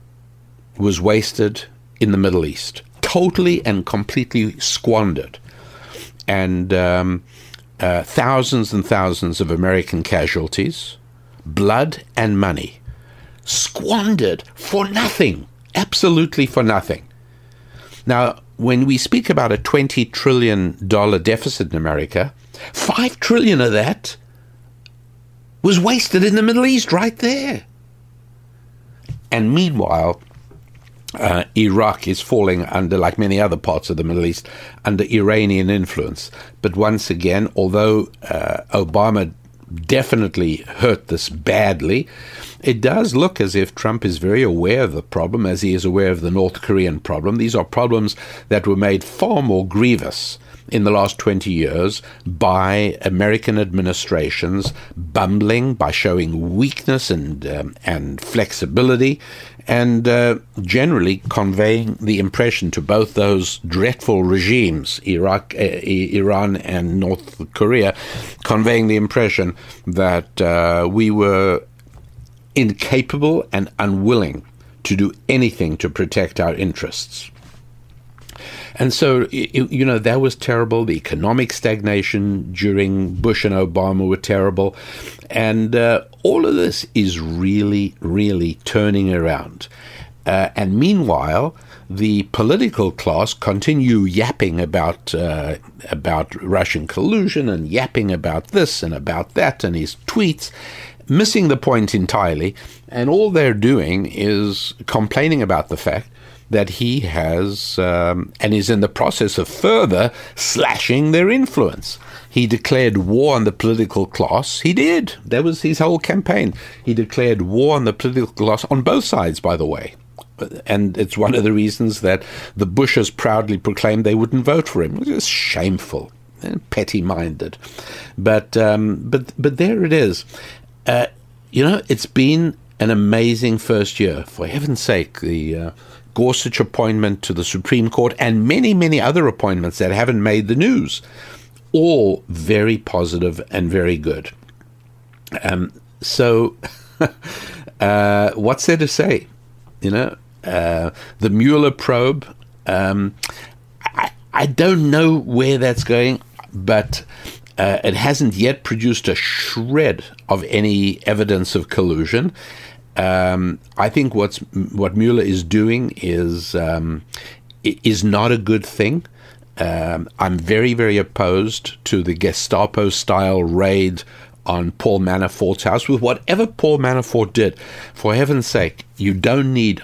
was wasted in the Middle East, totally and completely squandered, and um, uh, thousands and thousands of American casualties, blood and money, squandered for nothing, absolutely for nothing. Now, when we speak about a twenty trillion dollars deficit in America, five trillion dollars of that was wasted in the Middle East right there. And meanwhile, Uh, Iraq is falling under, like many other parts of the Middle East, under Iranian influence. But once again, although uh, Obama definitely hurt this badly, it does look as if Trump is very aware of the problem, as he is aware of the North Korean problem. These are problems that were made far more grievous in the last twenty years by American administrations bumbling, by showing weakness and um, and flexibility, and uh, generally conveying the impression to both those dreadful regimes, Iraq, uh, Iran and North Korea, conveying the impression that uh, we were incapable and unwilling to do anything to protect our interests. And so, you know, that was terrible. The economic stagnation during Bush and Obama were terrible. And uh, all of this is really, really turning around. Uh, and meanwhile, the political class continue yapping about uh, about Russian collusion and yapping about this and about that and his tweets, missing the point entirely. And all they're doing is complaining about the fact that he has um, and is in the process of further slashing their influence. He declared war on the political class. He did. That was his whole campaign. He declared war on the political class on both sides, by the way. And it's one of the reasons that the Bushes proudly proclaimed they wouldn't vote for him. It was shameful and petty-minded. But um, but but there it is. Uh, you know, it's been an amazing first year. For heaven's sake, the uh, Gorsuch appointment to the Supreme Court and many, many other appointments that haven't made the news, all very positive and very good. Um, so uh, what's there to say? You know, uh, the Mueller probe, um, I, I don't know where that's going, but uh, it hasn't yet produced a shred of any evidence of collusion. Um, I think what's what Mueller is doing is um, is not a good thing. Um, I'm very, very opposed to the Gestapo-style raid on Paul Manafort's house with whatever Paul Manafort did. For heaven's sake, you don't need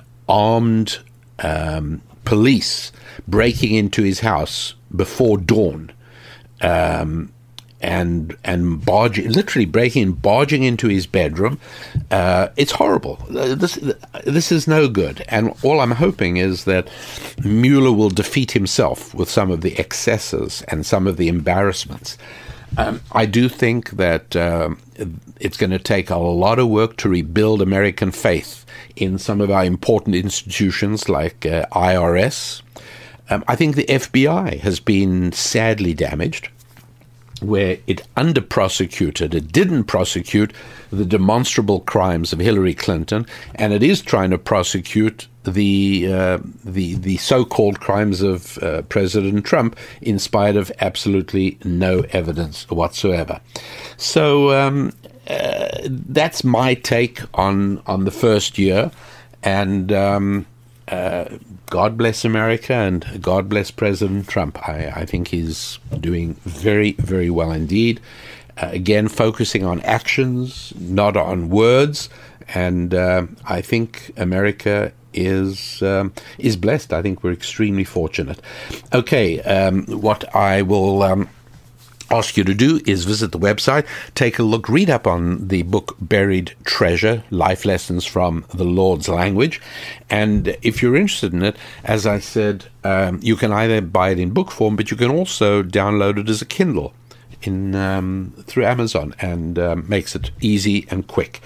armed um, police breaking into his house before dawn um, and and barging, literally breaking and barging into his bedroom. Uh, it's horrible. This this is no good. And all I'm hoping is that Mueller will defeat himself with some of the excesses and some of the embarrassments. Um, I do think that uh, it's going to take a lot of work to rebuild American faith in some of our important institutions like uh, I R S. Um, I think the F B I has been sadly damaged, where it under-prosecuted, it didn't prosecute the demonstrable crimes of Hillary Clinton, and it is trying to prosecute the uh, the the so-called crimes of uh, President Trump in spite of absolutely no evidence whatsoever. So um, uh, that's my take on on the first year, and um, uh, God bless America and God bless President Trump. I, I think he's doing very, very well indeed. Uh, again, focusing on actions, not on words, and uh, I think America is um, is blessed. I think we're extremely fortunate. Okay, um, what I will um, ask you to do is visit the website, take a look, read up on the book Buried Treasure, Life Lessons from the Lord's Language. And if you're interested in it, as I said, um, you can either buy it in book form, but you can also download it as a Kindle in um, through Amazon, and um, makes it easy and quick.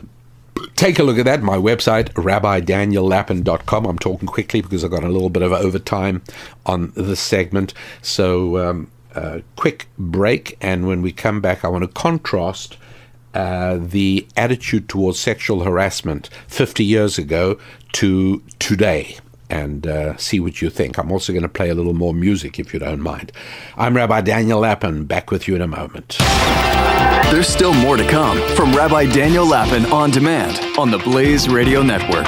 Take a look at that. My website, rabbi daniel lapin dot com. I'm talking quickly because I've got a little bit of overtime on this segment. So um, uh, quick break, and when we come back, I want to contrast uh, the attitude towards sexual harassment fifty years ago to today, and uh, see what you think. I'm also going to play a little more music, if you don't mind. I'm Rabbi Daniel Lapin, back with you in a moment. There's still more to come from Rabbi Daniel Lapin On Demand on the Blaze Radio Network.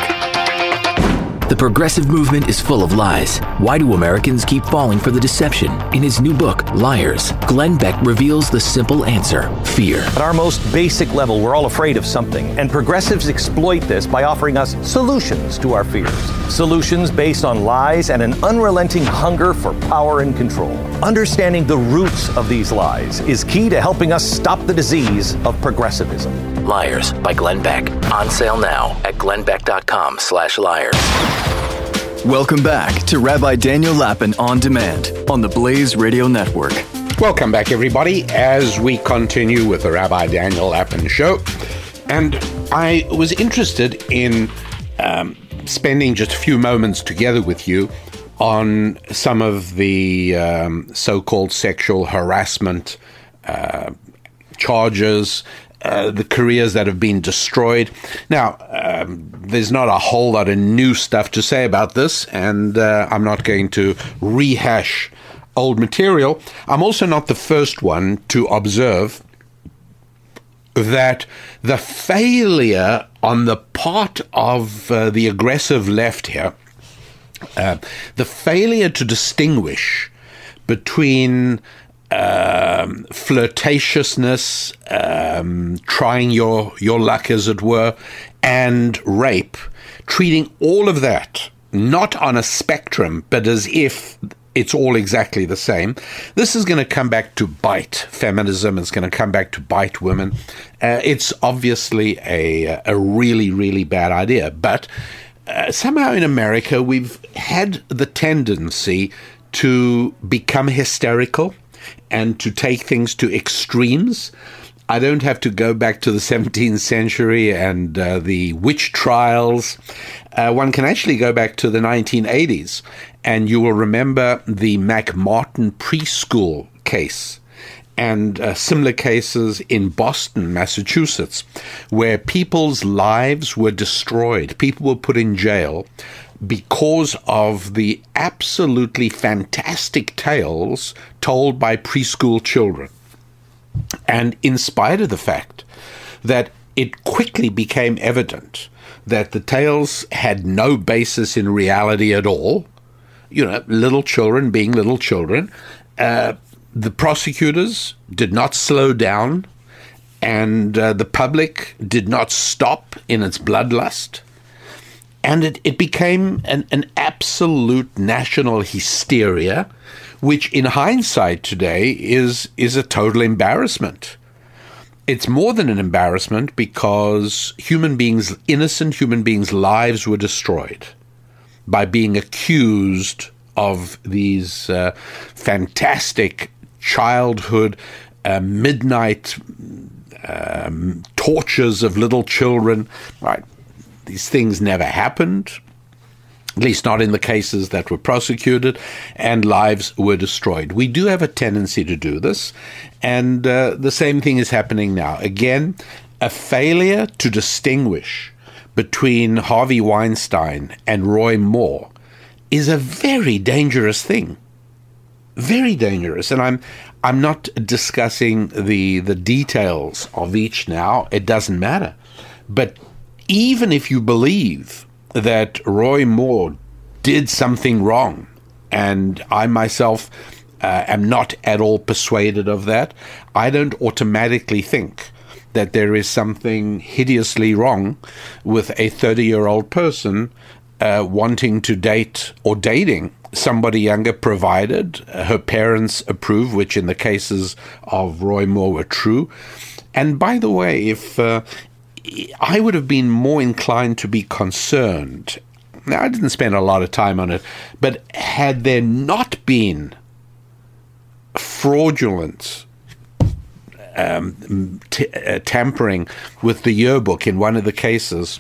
The progressive movement is full of lies. Why do Americans keep falling for the deception? In his new book, Liars, Glenn Beck reveals the simple answer: fear. At our most basic level, we're all afraid of something, and progressives exploit this by offering us solutions to our fears. Solutions based on lies and an unrelenting hunger for power and control. Understanding the roots of these lies is key to helping us stop the disease of progressivism. Liars by Glenn Beck. On sale now at glennbeck.com slash liars. Welcome back to Rabbi Daniel Lapin On Demand on the Blaze Radio Network. Welcome back, everybody, as we continue with the Rabbi Daniel Lapin Show. And I was interested in um, spending just a few moments together with you on some of the um, so-called sexual harassment uh, charges, Uh, the careers that have been destroyed. Now, um, there's not a whole lot of new stuff to say about this, and uh, I'm not going to rehash old material. I'm also not the first one to observe that the failure on the part of uh, the aggressive left here, uh, the failure to distinguish between Um, flirtatiousness, um, trying your, your luck, as it were, and rape, treating all of that not on a spectrum, but as if it's all exactly the same. This is going to come back to bite feminism. It's going to come back to bite women. Uh, it's obviously a, a really, really bad idea. But uh, somehow in America, we've had the tendency to become hysterical and to take things to extremes. I don't have to go back to the seventeenth century and uh, the witch trials. Uh, one can actually go back to the nineteen eighties, and you will remember the McMartin preschool case and uh, similar cases in Boston, Massachusetts, where people's lives were destroyed. People were put in jail because of the absolutely fantastic tales told by preschool children. And in spite of the fact that it quickly became evident that the tales had no basis in reality at all, you know, little children being little children, uh, the prosecutors did not slow down, and uh, the public did not stop in its bloodlust. And it, it became an, an absolute national hysteria which in hindsight today is is a total embarrassment. It's more than an embarrassment because human beings, innocent human beings' lives were destroyed by being accused of these uh, fantastic childhood, uh, midnight um, tortures of little children. Right? These things never happened, at least not in the cases that were prosecuted, and lives were destroyed. We do have a tendency to do this, and uh, the same thing is happening now. Again, a failure to distinguish between Harvey Weinstein and Roy Moore is a very dangerous thing. Very dangerous. And I'm I'm not discussing the the details of each now. It doesn't matter. But even if you believe that Roy Moore did something wrong, and I myself uh, am not at all persuaded of that, I don't automatically think that there is something hideously wrong with a thirty-year-old person uh, wanting to date or dating somebody younger, provided her parents approve, which in the cases of Roy Moore were true. And by the way, if uh, I would have been more inclined to be concerned, now I didn't spend a lot of time on it, but had there not been fraudulent um, t- uh, tampering with the yearbook in one of the cases,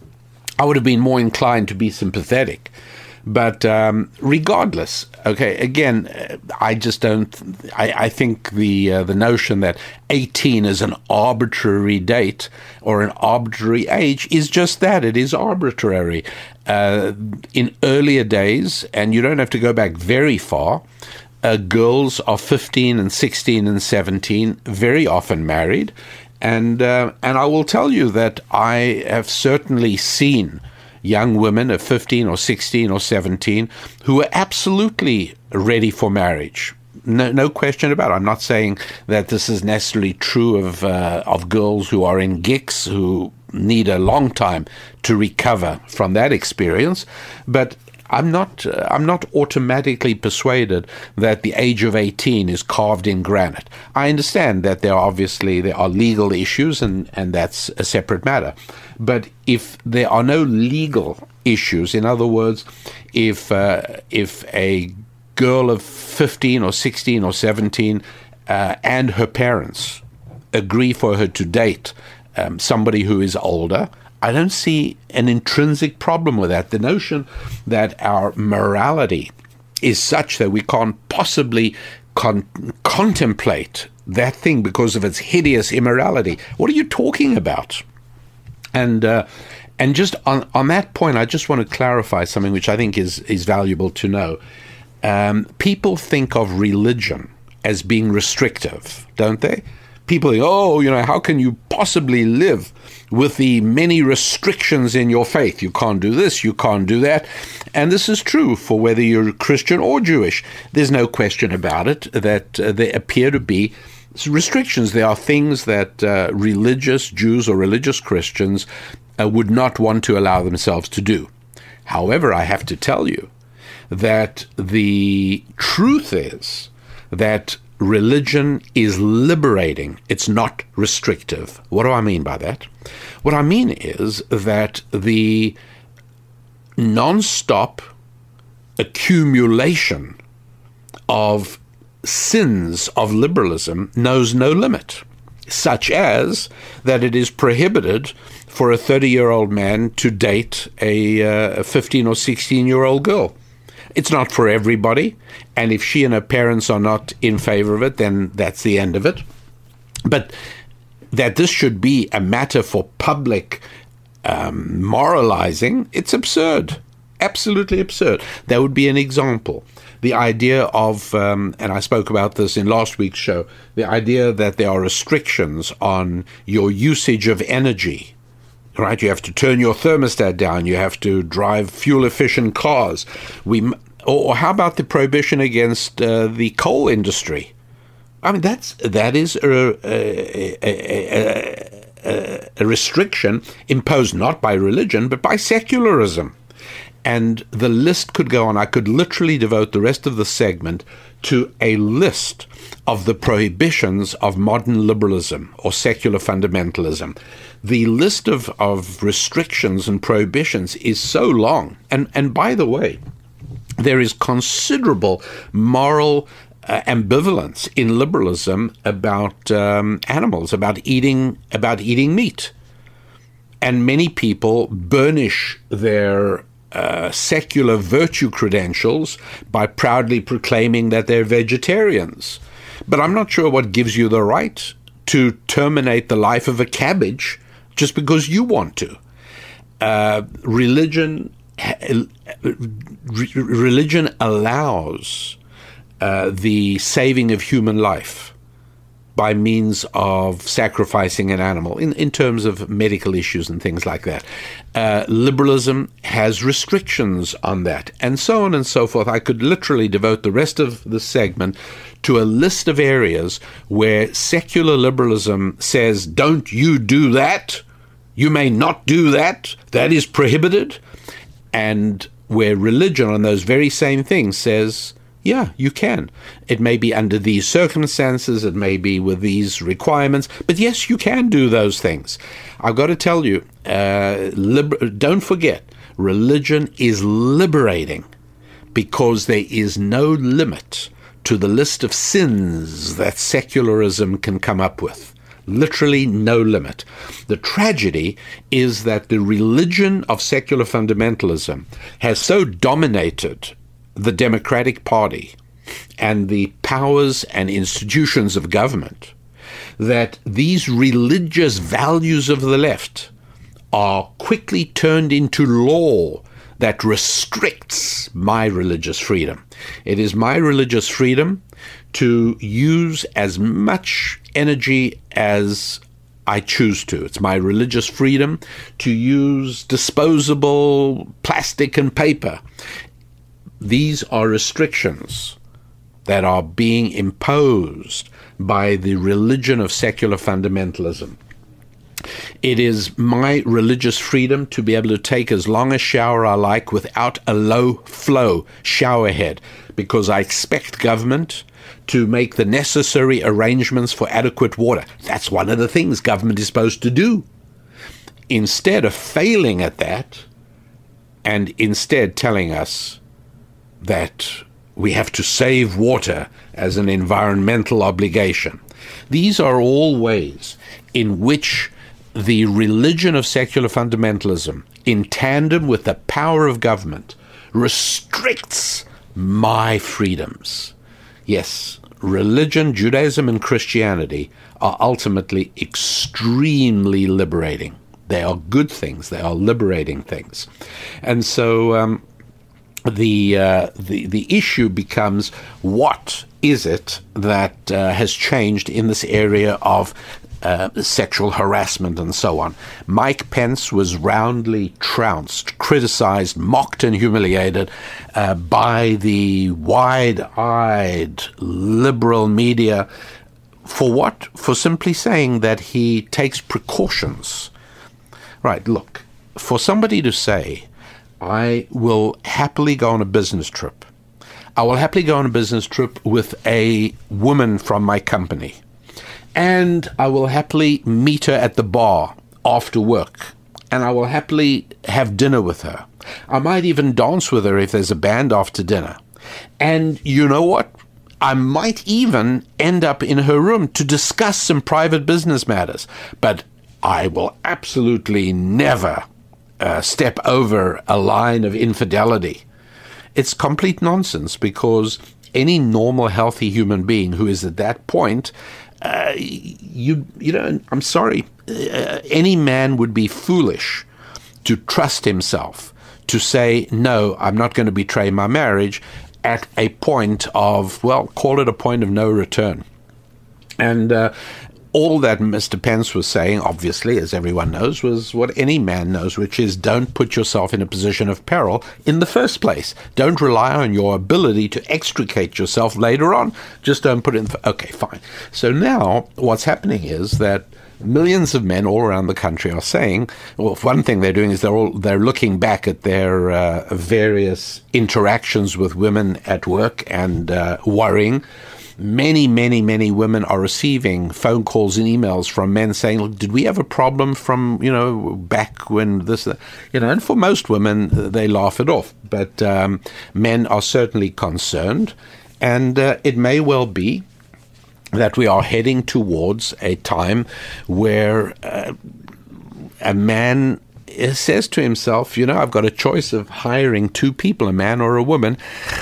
I would have been more inclined to be sympathetic. But um, regardless, okay, again, I just don't, I, I think the uh, the notion that eighteen is an arbitrary date or an arbitrary age is just that. It is arbitrary. Uh, in earlier days, and you don't have to go back very far, uh, girls are fifteen and sixteen and seventeen, very often married. And, uh, and I will tell you that I have certainly seen young women of fifteen or sixteen or seventeen who are absolutely ready for marriage. No, no question about it. I'm not saying that this is necessarily true of uh, of girls who are in gigs who need a long time to recover from that experience, but I'm not uh, I'm not automatically persuaded that the age of eighteen is carved in granite. I understand that there are obviously there are legal issues, and, and that's a separate matter. But if there are no legal issues, in other words, if uh, if a girl of fifteen or sixteen or seventeen uh, and her parents agree for her to date um, somebody who is older, I don't see an intrinsic problem with that. The notion that our morality is such that we can't possibly con- contemplate that thing because of its hideous immorality. What are you talking about? And uh, and just on, on that point, I just want to clarify something which I think is, is valuable to know. Um, people think of religion as being restrictive, don't they? People think, oh, you know, how can you possibly live with the many restrictions in your faith? You can't do this, you can't do that. And this is true for whether you're Christian or Jewish. There's no question about it that uh, there appear to be restrictions. There are things that uh, religious Jews or religious Christians uh, would not want to allow themselves to do. However, I have to tell you that the truth is that religion is liberating. It's not restrictive. What do I mean by that? What I mean is that the non-stop accumulation of sins of liberalism knows no limit, such as that it is prohibited for a thirty-year-old man to date a, uh, a fifteen or sixteen-year-old girl. It's not for everybody, and if she and her parents are not in favor of it, then that's the end of it. But that this should be a matter for public um, moralizing, it's absurd. Absolutely absurd. That would be an example. The idea of, um, and I spoke about this in last week's show, the idea that there are restrictions on your usage of energy. Right, you have to turn your thermostat down. You have to drive fuel-efficient cars. We, or how about the prohibition against uh, the coal industry? I mean, that's that is a, a, a, a, a restriction imposed not by religion but by secularism. And the list could go on. I could literally devote the rest of the segment to a list of the prohibitions of modern liberalism or secular fundamentalism. The list of, of restrictions and prohibitions is so long. And, and by the way, there is considerable moral uh, ambivalence in liberalism about um, animals, about eating, about eating meat. And many people burnish their uh, secular virtue credentials by proudly proclaiming that they're vegetarians. But I'm not sure what gives you the right to terminate the life of a cabbage just because you want to. Uh, religion, re- religion allows uh, the saving of human life by means of sacrificing an animal in, in terms of medical issues and things like that. Uh, liberalism has restrictions on that, and so on and so forth. I could literally devote the rest of the segment to a list of areas where secular liberalism says, don't you do that, you may not do that, that is prohibited, and where religion on those very same things says, yeah, you can. It may be under these circumstances, it may be with these requirements, but yes, you can do those things. I've got to tell you, uh, liber- don't forget, religion is liberating because there is no limit to the list of sins that secularism can come up with. Literally no limit. The tragedy is that the religion of secular fundamentalism has so dominated the Democratic Party and the powers and institutions of government that these religious values of the left are quickly turned into law that restricts my religious freedom. It is my religious freedom to use as much energy as I choose to. It's my religious freedom to use disposable plastic and paper. These are restrictions that are being imposed by the religion of secular fundamentalism. It is my religious freedom to be able to take as long a shower I like without a low-flow shower head, because I expect government to make the necessary arrangements for adequate water. That's one of the things government is supposed to do. Instead of failing at that, and instead telling us that we have to save water as an environmental obligation. These are all ways in which the religion of secular fundamentalism, in tandem with the power of government, restricts my freedoms. Yes, religion, Judaism, and Christianity are ultimately extremely liberating. They are good things. They are liberating things. And so um, the, uh, the, the issue becomes, what is it that uh, has changed in this area of Uh, sexual harassment and so on? Mike Pence was roundly trounced, criticized, mocked, and humiliated uh, by the wide-eyed liberal media. For what? For simply saying that he takes precautions. Right, look, for somebody to say, I will happily go on a business trip. I will happily go on a business trip with a woman from my company, and I will happily meet her at the bar after work, and I will happily have dinner with her. I might even dance with her if there's a band after dinner. And you know what? I might even end up in her room to discuss some private business matters. But I will absolutely never uh, step over a line of infidelity. It's complete nonsense, because any normal, healthy human being who is at that point, Uh, you, you know, I'm sorry, uh, any man would be foolish to trust himself to say, no, I'm not going to betray my marriage at a point of, well, call it a point of no return. And uh, all that Mister Pence was saying, obviously, as everyone knows, was what any man knows, which is don't put yourself in a position of peril in the first place. Don't rely on your ability to extricate yourself later on. Just don't put it in the... Okay, fine. So now what's happening is that millions of men all around the country are saying, well, one thing they're doing is they're all, they're looking back at their uh, various interactions with women at work and uh, worrying. Many, many, many women are receiving phone calls and emails from men saying, look, did we have a problem from, you know, back when this, you know, and for most women, they laugh it off. But um, men are certainly concerned, and uh, it may well be that we are heading towards a time where uh, a man says to himself, you know, I've got a choice of hiring two people, a man or a woman.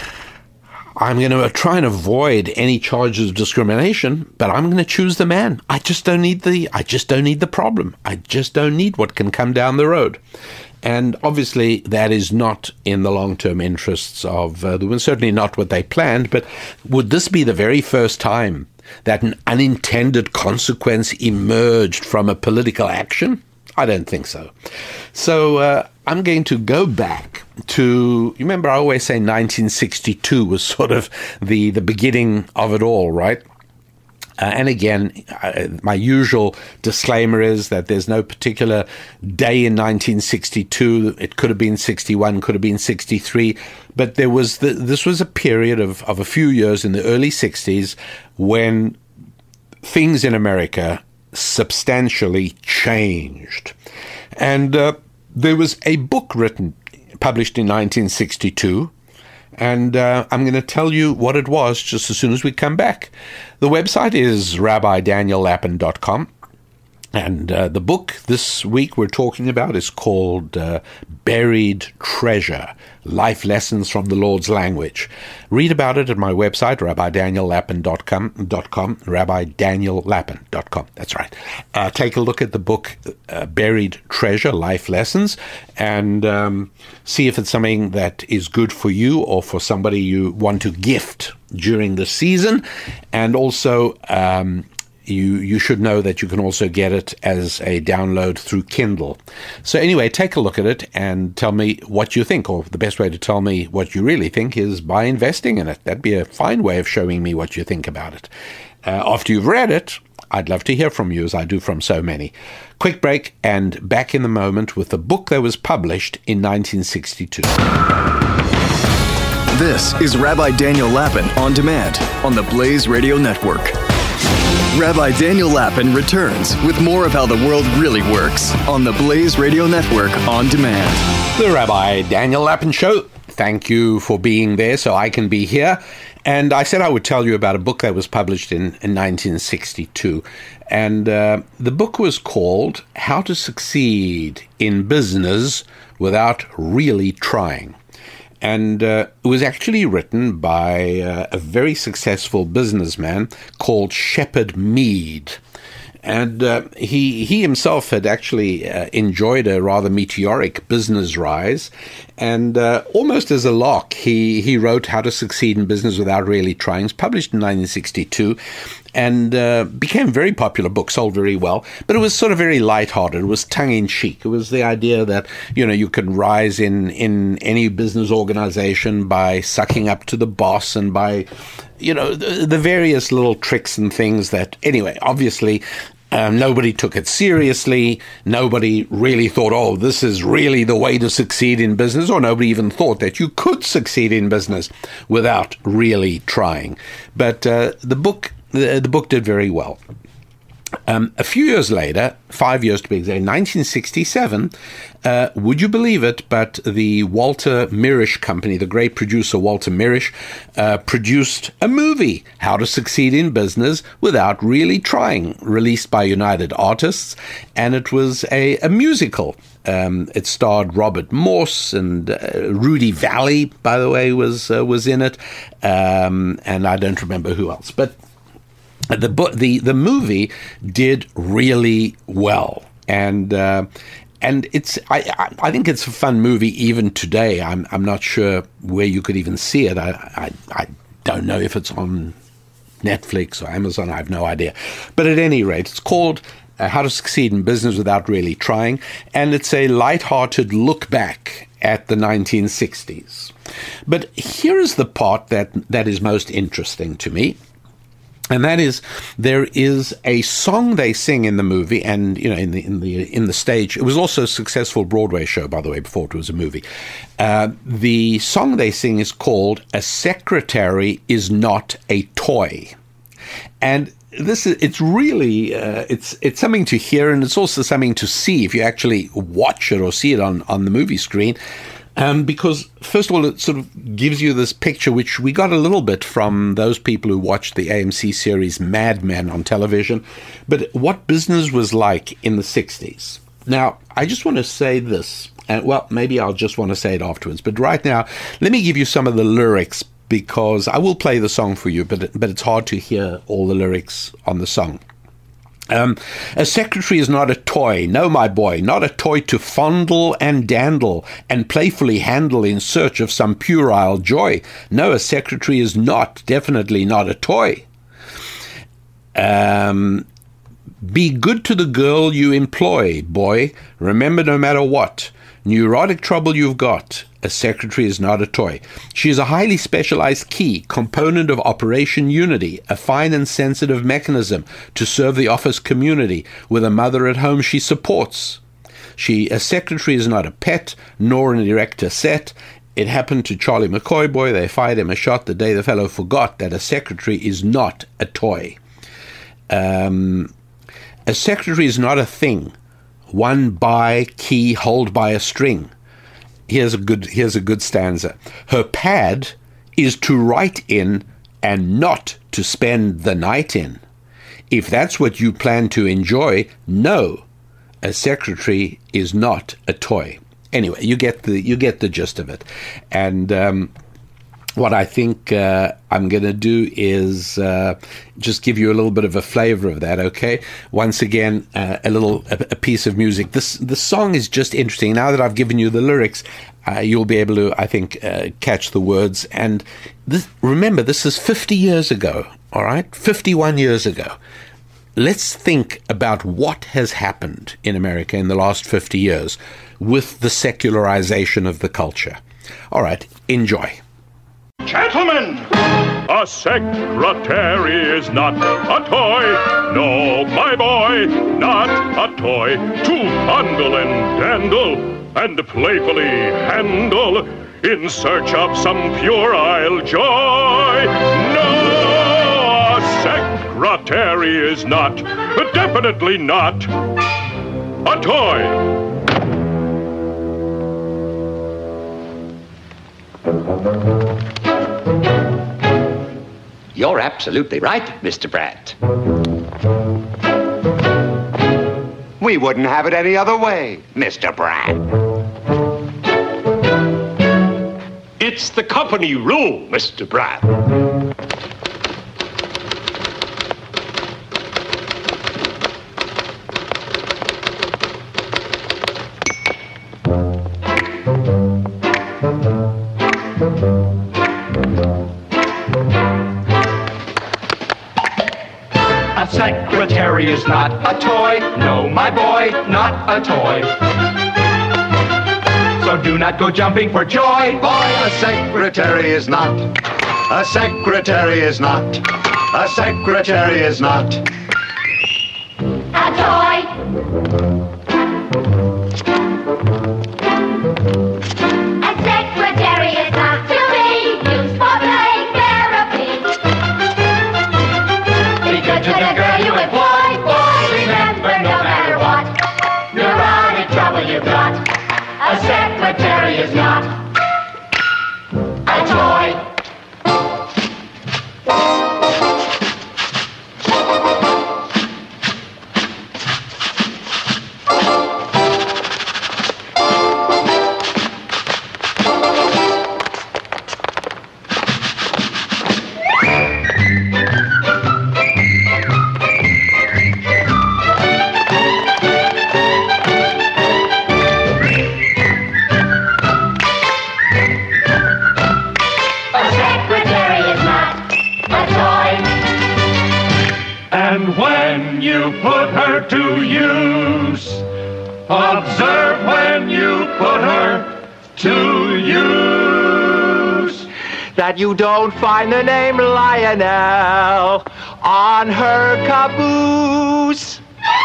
I'm going to try and avoid any charges of discrimination, but I'm going to choose the man. I just don't need the, I just don't need the problem. I just don't need what can come down the road. And obviously, that is not in the long-term interests of uh, the women, certainly not what they planned. But would this be the very first time that an unintended consequence emerged from a political action? I don't think so. So uh, I'm going to go back to, you remember I always say nineteen sixty-two was sort of the, the beginning of it all, right? Uh, and again, uh, my usual disclaimer is that there's no particular day in nineteen sixty-two. It could have been sixty-one, could have been sixty-three. But there was the, this was a period of, of a few years in the early sixties when things in America substantially changed. And uh, there was a book written, published in nineteen sixty-two, and uh, I'm going to tell you what it was just as soon as we come back. The website is rabbi daniel lapin dot com, and uh, the book this week we're talking about is called uh, Buried Treasure, Life Lessons from the Lord's Language. Read about it at my website, rabbi daniel lapin dot com, rabbi daniel lapin dot com. That's right. Uh, take a look at the book, uh, Buried Treasure, Life Lessons, and um, see if it's something that is good for you or for somebody you want to gift during the season. And also, um, You you should know that you can also get it as a download through Kindle. So anyway, take a look at it and tell me what you think, or the best way to tell me what you really think is by investing in it. That'd be a fine way of showing me what you think about it. Uh, after you've read it, I'd love to hear from you, as I do from so many. Quick break, and back in the moment with the book that was published in nineteen sixty-two. This is Rabbi Daniel Lapin On Demand on the Blaze Radio Network. Rabbi Daniel Lapin returns with more of how the world really works on the Blaze Radio Network On Demand. The Rabbi Daniel Lapin Show. Thank you for being there so I can be here. And I said I would tell you about a book that was published in, in nineteen sixty-two. And uh, the book was called How to Succeed in Business Without Really Trying. And uh, it was actually written by uh, a very successful businessman called Shepard Mead. And uh, he he himself had actually uh, enjoyed a rather meteoric business rise. And uh, almost as a lark, he, he wrote How to Succeed in Business Without Really Trying. It was published in nineteen sixty-two and uh, became a very popular book, sold very well. But it was sort of very lighthearted. It was tongue-in-cheek. It was the idea that, you know, you can rise in, in any business organization by sucking up to the boss and by, you know, the, the various little tricks and things that, anyway, obviously, Um, nobody took it seriously. Nobody really thought, oh, this is really the way to succeed in business, or nobody even thought that you could succeed in business without really trying. But uh, the book, the, the book did very well. Um, a few years later, five years to be exact, in nineteen sixty-seven, uh, would you believe it, but the Walter Mirisch Company, the great producer Walter Mirisch, uh, produced a movie, How to Succeed in Business Without Really Trying, released by United Artists, and it was a, a musical. Um, it starred Robert Morse, and uh, Rudy Valley, by the way, was uh, was in it, um, and I don't remember who else, but The book, the the movie did really well, and uh, and it's I I think it's a fun movie even today. I'm I'm not sure where you could even see it. I I, I don't know if it's on Netflix or Amazon, I have no idea. But at any rate, it's called uh, How to Succeed in Business Without Really Trying, and it's a light-hearted look back at the nineteen sixties. But here is the part that that is most interesting to me. And that is, there is a song they sing in the movie, and you know, in the in the in the stage. It was also a successful Broadway show, by the way, before it was a movie. Uh, the song they sing is called "A Secretary Is Not a Toy," and this is it's really uh, it's it's something to hear, and it's also something to see if you actually watch it or see it on on the movie screen. Um, because, first of all, it sort of gives you this picture, which we got a little bit from those people who watched the A M C series Mad Men on television, but what business was like in the sixties. Now, I just want to say this, and well, maybe I'll just want to say it afterwards, but right now, let me give you some of the lyrics, because I will play the song for you, but, but it's hard to hear all the lyrics on the song. Um, a secretary is not a toy, no, my boy, not a toy to fondle and dandle and playfully handle in search of some puerile joy. No, a secretary is not, definitely not a toy. Um, be good to the girl you employ, boy. Remember, no matter what neurotic trouble you've got, a secretary is not a toy. She is a highly specialized key, component of Operation Unity, a fine and sensitive mechanism to serve the office community with a mother at home she supports. She, a secretary is not a pet, nor an erector set. It happened to Charlie McCoy boy. They fired him a shot the day the fellow forgot that a secretary is not a toy. Um, a secretary is not a thing, one by, key, hold by a string. Here's a good here's a good stanza. Her pad is to write in and not to spend the night in. If that's what you plan to enjoy, no, a secretary is not a toy. Anyway, you get the you get the gist of it. And um, what I think uh, I'm going to do is uh, just give you a little bit of a flavor of that, okay? Once again, uh, a little a, a piece of music. This the song is just interesting. Now that I've given you the lyrics, uh, you'll be able to, I think, uh, catch the words. And this, remember, this is fifty years ago, all right? fifty-one years ago. Let's think about what has happened in America in the last fifty years with the secularization of the culture. All right, enjoy. Gentlemen, a secretary is not a toy. No, my boy, not a toy. To fondle and dandle and playfully handle in search of some puerile joy. No, a secretary is not, definitely not, a toy. You're absolutely right, Mister Brandt. We wouldn't have it any other way, Mister Brandt. It's the company rule, Mister Brandt. A secretary is not a toy. No, my boy, not a toy. So do not go jumping for joy. Boy, a secretary is not. A secretary is not. A secretary is not. A toy. A secretary is not to be used for playing therapy. Be good to the girl you employ. Boy, remember, no matter what, neurotic trouble you've got, a secretary is not a toy. And when you put her to use, observe when you put her to use, that you don't find the name Lionel on her caboose.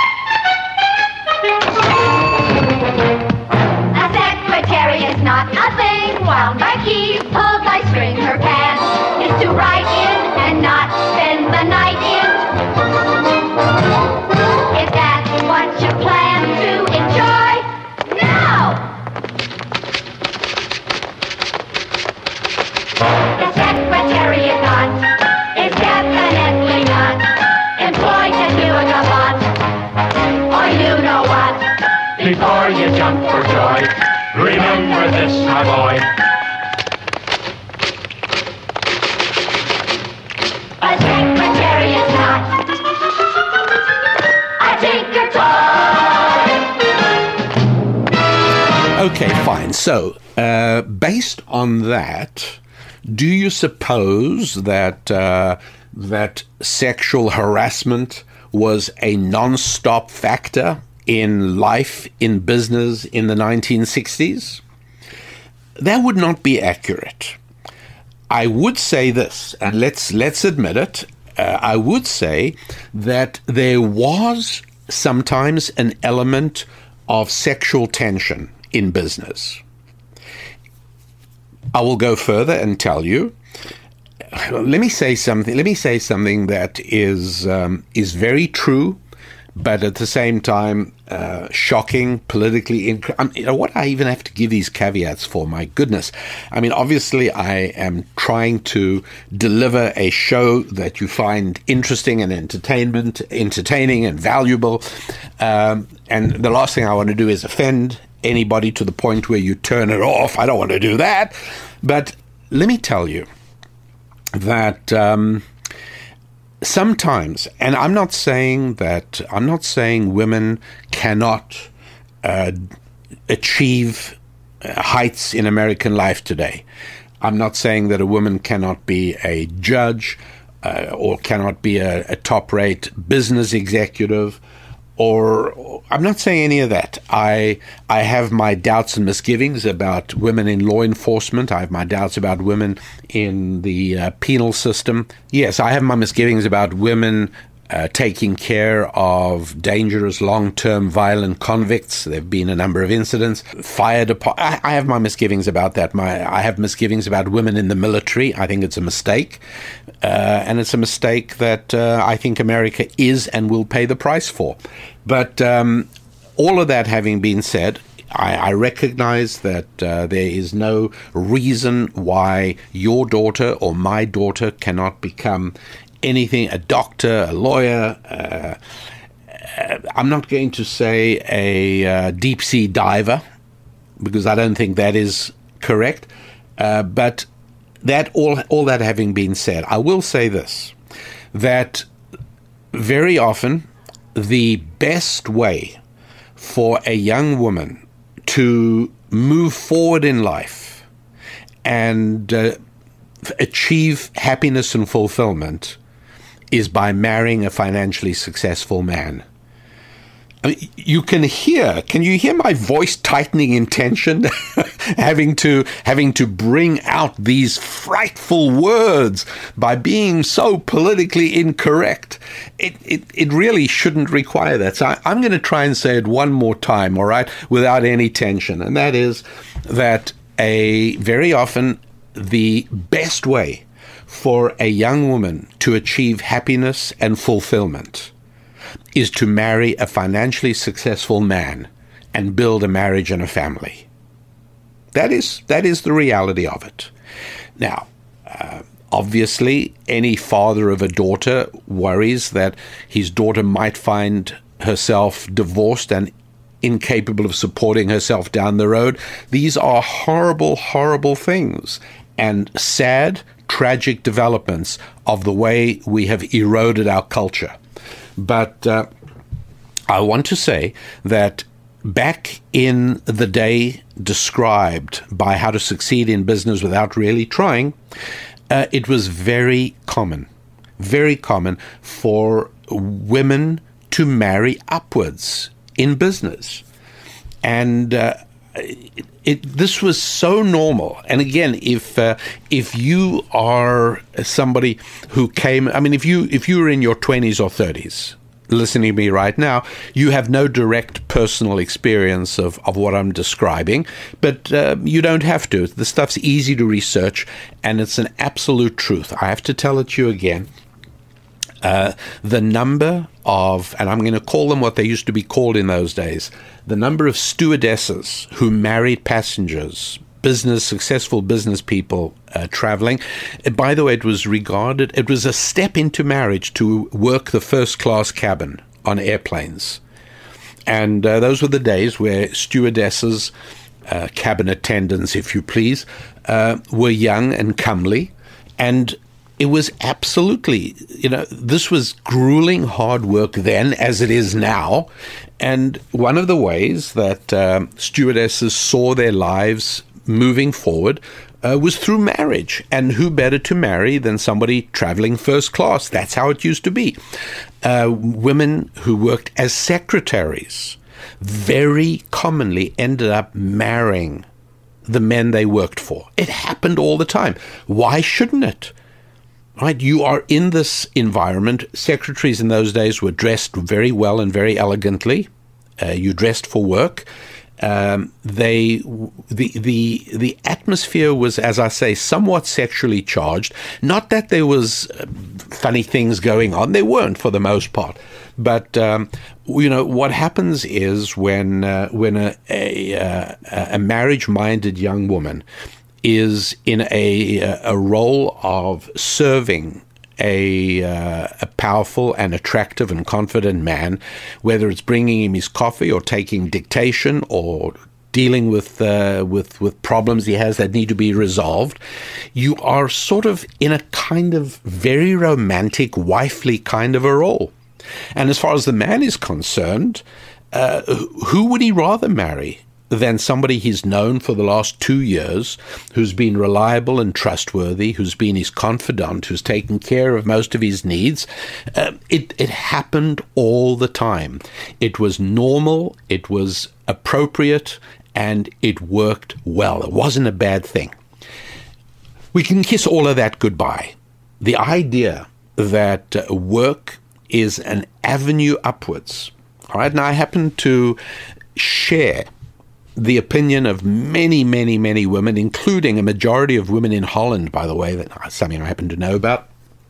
A secretary is not a thing, wound by keys, pulled by string. Her pants is to write in and not spend the night in. If that's what you plan to enjoy, no! The secretary is not, is definitely not employed to do a gavotte, or you know what. Before you jump for joy, remember this, my boy. A secretary is not a tinker toy. Okay, fine. So, uh, based on that, do you suppose that uh, that sexual harassment was a non-stop factor in life, in business, in the nineteen sixties? That would not be accurate. I would say this, and let's let's admit it, uh, I would say that there was sometimes an element of sexual tension in business. I will go further and tell you. Let me say something. Let me say something that is um, is very true, but at the same time uh, shocking, politically inc- I mean, you know, what I even have to give these caveats for? My goodness! I mean, obviously, I am trying to deliver a show that you find interesting and entertainment, entertaining and valuable. Um, and the last thing I want to do is offend anybody to the point where you turn it off. I don't want to do that. But let me tell you that um, sometimes, and I'm not saying that, I'm not saying women cannot uh, achieve heights in American life today. I'm not saying that a woman cannot be a judge uh, or cannot be a, a top-rate business executive, or I'm not saying any of that. I I have my doubts and misgivings about women in law enforcement. I have my doubts about women in the uh, penal system. Yes, I have my misgivings about women uh, taking care of dangerous, long-term violent convicts. There have been a number of incidents. Fire department. I, I have my misgivings about that. My I have misgivings about women in the military. I think it's a mistake. Uh, and it's a mistake that uh, I think America is and will pay the price for. But um, all of that having been said, I, I recognize that uh, there is no reason why your daughter or my daughter cannot become anything, a doctor, a lawyer. Uh, I'm not going to say a uh, deep-sea diver, because I don't think that is correct. Uh, but that all, all that having been said, I will say this, that very often the best way for a young woman to move forward in life and uh, achieve happiness and fulfillment is by marrying a financially successful man. I mean, you can hear, can you hear my voice tightening in tension? having to having to bring out these frightful words by being so politically incorrect. It it, it really shouldn't require that. So I, I'm going to try and say it one more time, all right, without any tension. And that is that a very often the best way for a young woman to achieve happiness and fulfillment is to marry a financially successful man and build a marriage and a family. That is that is the reality of it. Now, uh, obviously, any father of a daughter worries that his daughter might find herself divorced and incapable of supporting herself down the road. These are horrible, horrible things and sad, tragic developments of the way we have eroded our culture. But uh, I want to say that back in the day described by How to Succeed in Business Without Really Trying, uh, it was very common, very common for women to marry upwards in business. And uh, it, it, this was so normal. And again, if uh, if you are somebody who came, I mean, if you if you were in your twenties or thirties, listening to me right now, you have no direct personal experience of, of what I'm describing, but uh, you don't have to. The stuff's easy to research, and it's an absolute truth. I have to tell it to you again. Uh, the number of, and I'm going to call them what they used to be called in those days, the number of stewardesses who married passengers, business, successful business people uh, traveling. By the way, it was regarded, it was a step into marriage to work the first class cabin on airplanes. And uh, those were the days where stewardesses, uh, cabin attendants, if you please, uh, were young and comely. And it was absolutely, you know, this was grueling hard work then as it is now. And one of the ways that uh, stewardesses saw their lives moving forward uh, was through marriage. And who better to marry than somebody traveling first class? That's how it used to be. Uh, women who worked as secretaries very commonly ended up marrying the men they worked for. It happened all the time. Why shouldn't it? Right, you are in this environment. Secretaries in those days were dressed very well and very elegantly. Uh, you dressed for work. Um, they, the the the atmosphere was, as I say, somewhat sexually charged. Not that there was uh, funny things going on. There weren't, for the most part. But um, you know what happens is when uh, when a a, a marriage-minded young woman is in a a role of serving a uh, a powerful and attractive and confident man, whether it's bringing him his coffee or taking dictation or dealing with uh, with with problems he has that need to be resolved, you are sort of in a kind of very romantic, wifely kind of a role. And as far as the man is concerned, uh, who would he rather marry than somebody he's known for the last two years, who's been reliable and trustworthy, who's been his confidant, who's taken care of most of his needs? Uh, it, it happened all the time. It was normal, it was appropriate, and it worked well. It wasn't a bad thing. We can kiss all of that goodbye. The idea that uh, work is an avenue upwards. All right, now I happen to share the opinion of many, many, many women, including a majority of women in Holland, by the way, that's something I happen to know about,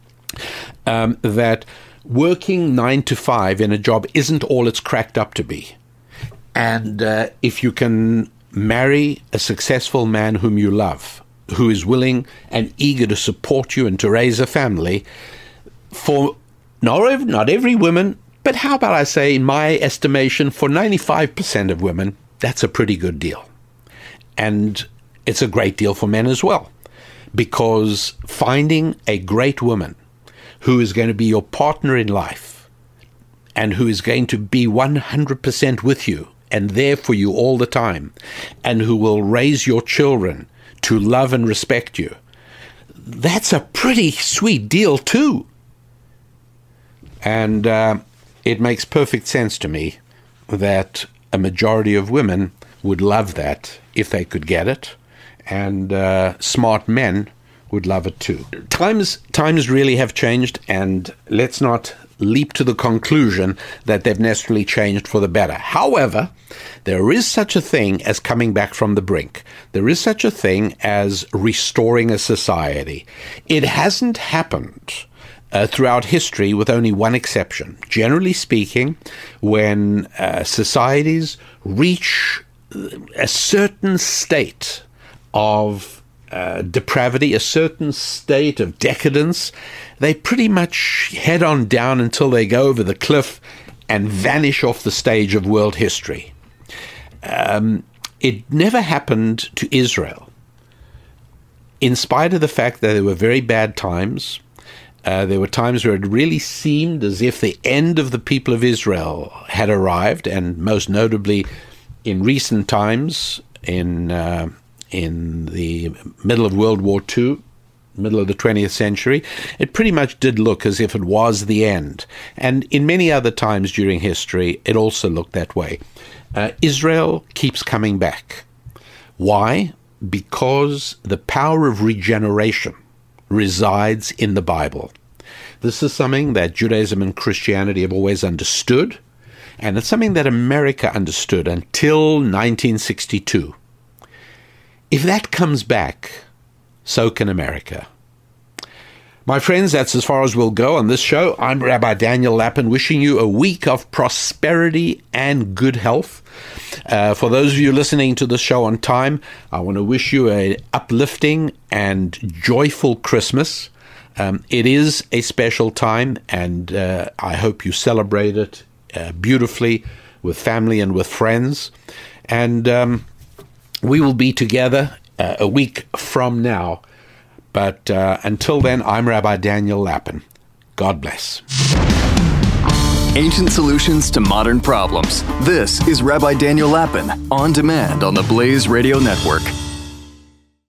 um, that working nine to five in a job isn't all it's cracked up to be. And uh, if you can marry a successful man whom you love, who is willing and eager to support you and to raise a family, for not, not every woman, but how about I say, in my estimation, for ninety-five percent of women, that's a pretty good deal. And it's a great deal for men as well, because finding a great woman who is going to be your partner in life and who is going to be one hundred percent with you and there for you all the time, and who will raise your children to love and respect you, that's a pretty sweet deal too. And uh, it makes perfect sense to me that a majority of women would love that if they could get it, and uh, smart men would love it too. Times times really have changed, and let's not leap to the conclusion that they've necessarily changed for the better. However, there is such a thing as coming back from the brink. There is such a thing as restoring a society. It hasn't happened Uh, throughout history, with only one exception. Generally speaking, when uh, societies reach a certain state of uh, depravity, a certain state of decadence, they pretty much head on down until they go over the cliff and vanish off the stage of world history. Um, it never happened to Israel. In spite of the fact that there were very bad times, Uh, there were times where it really seemed as if the end of the people of Israel had arrived, and most notably in recent times, in uh, in the middle of World War Two, middle of the twentieth century, it pretty much did look as if it was the end. And in many other times during history, it also looked that way. Uh, Israel keeps coming back. Why? Because the power of regeneration resides in the Bible. This is something that Judaism and Christianity have always understood, and it's something that America understood until nineteen sixty-two. If that comes back, so can America. My friends, that's as far as we'll go on this show. I'm Rabbi Daniel Lapin, wishing you a week of prosperity and good health. Uh, for those of you listening to this show on time, I want to wish you an uplifting and joyful Christmas. Um, it is a special time, and uh, I hope you celebrate it uh, beautifully with family and with friends. And um, we will be together uh, a week from now. But uh, until then, I'm Rabbi Daniel Lapin. God bless. Ancient solutions to modern problems. This is Rabbi Daniel Lapin, on demand on the Blaze Radio Network.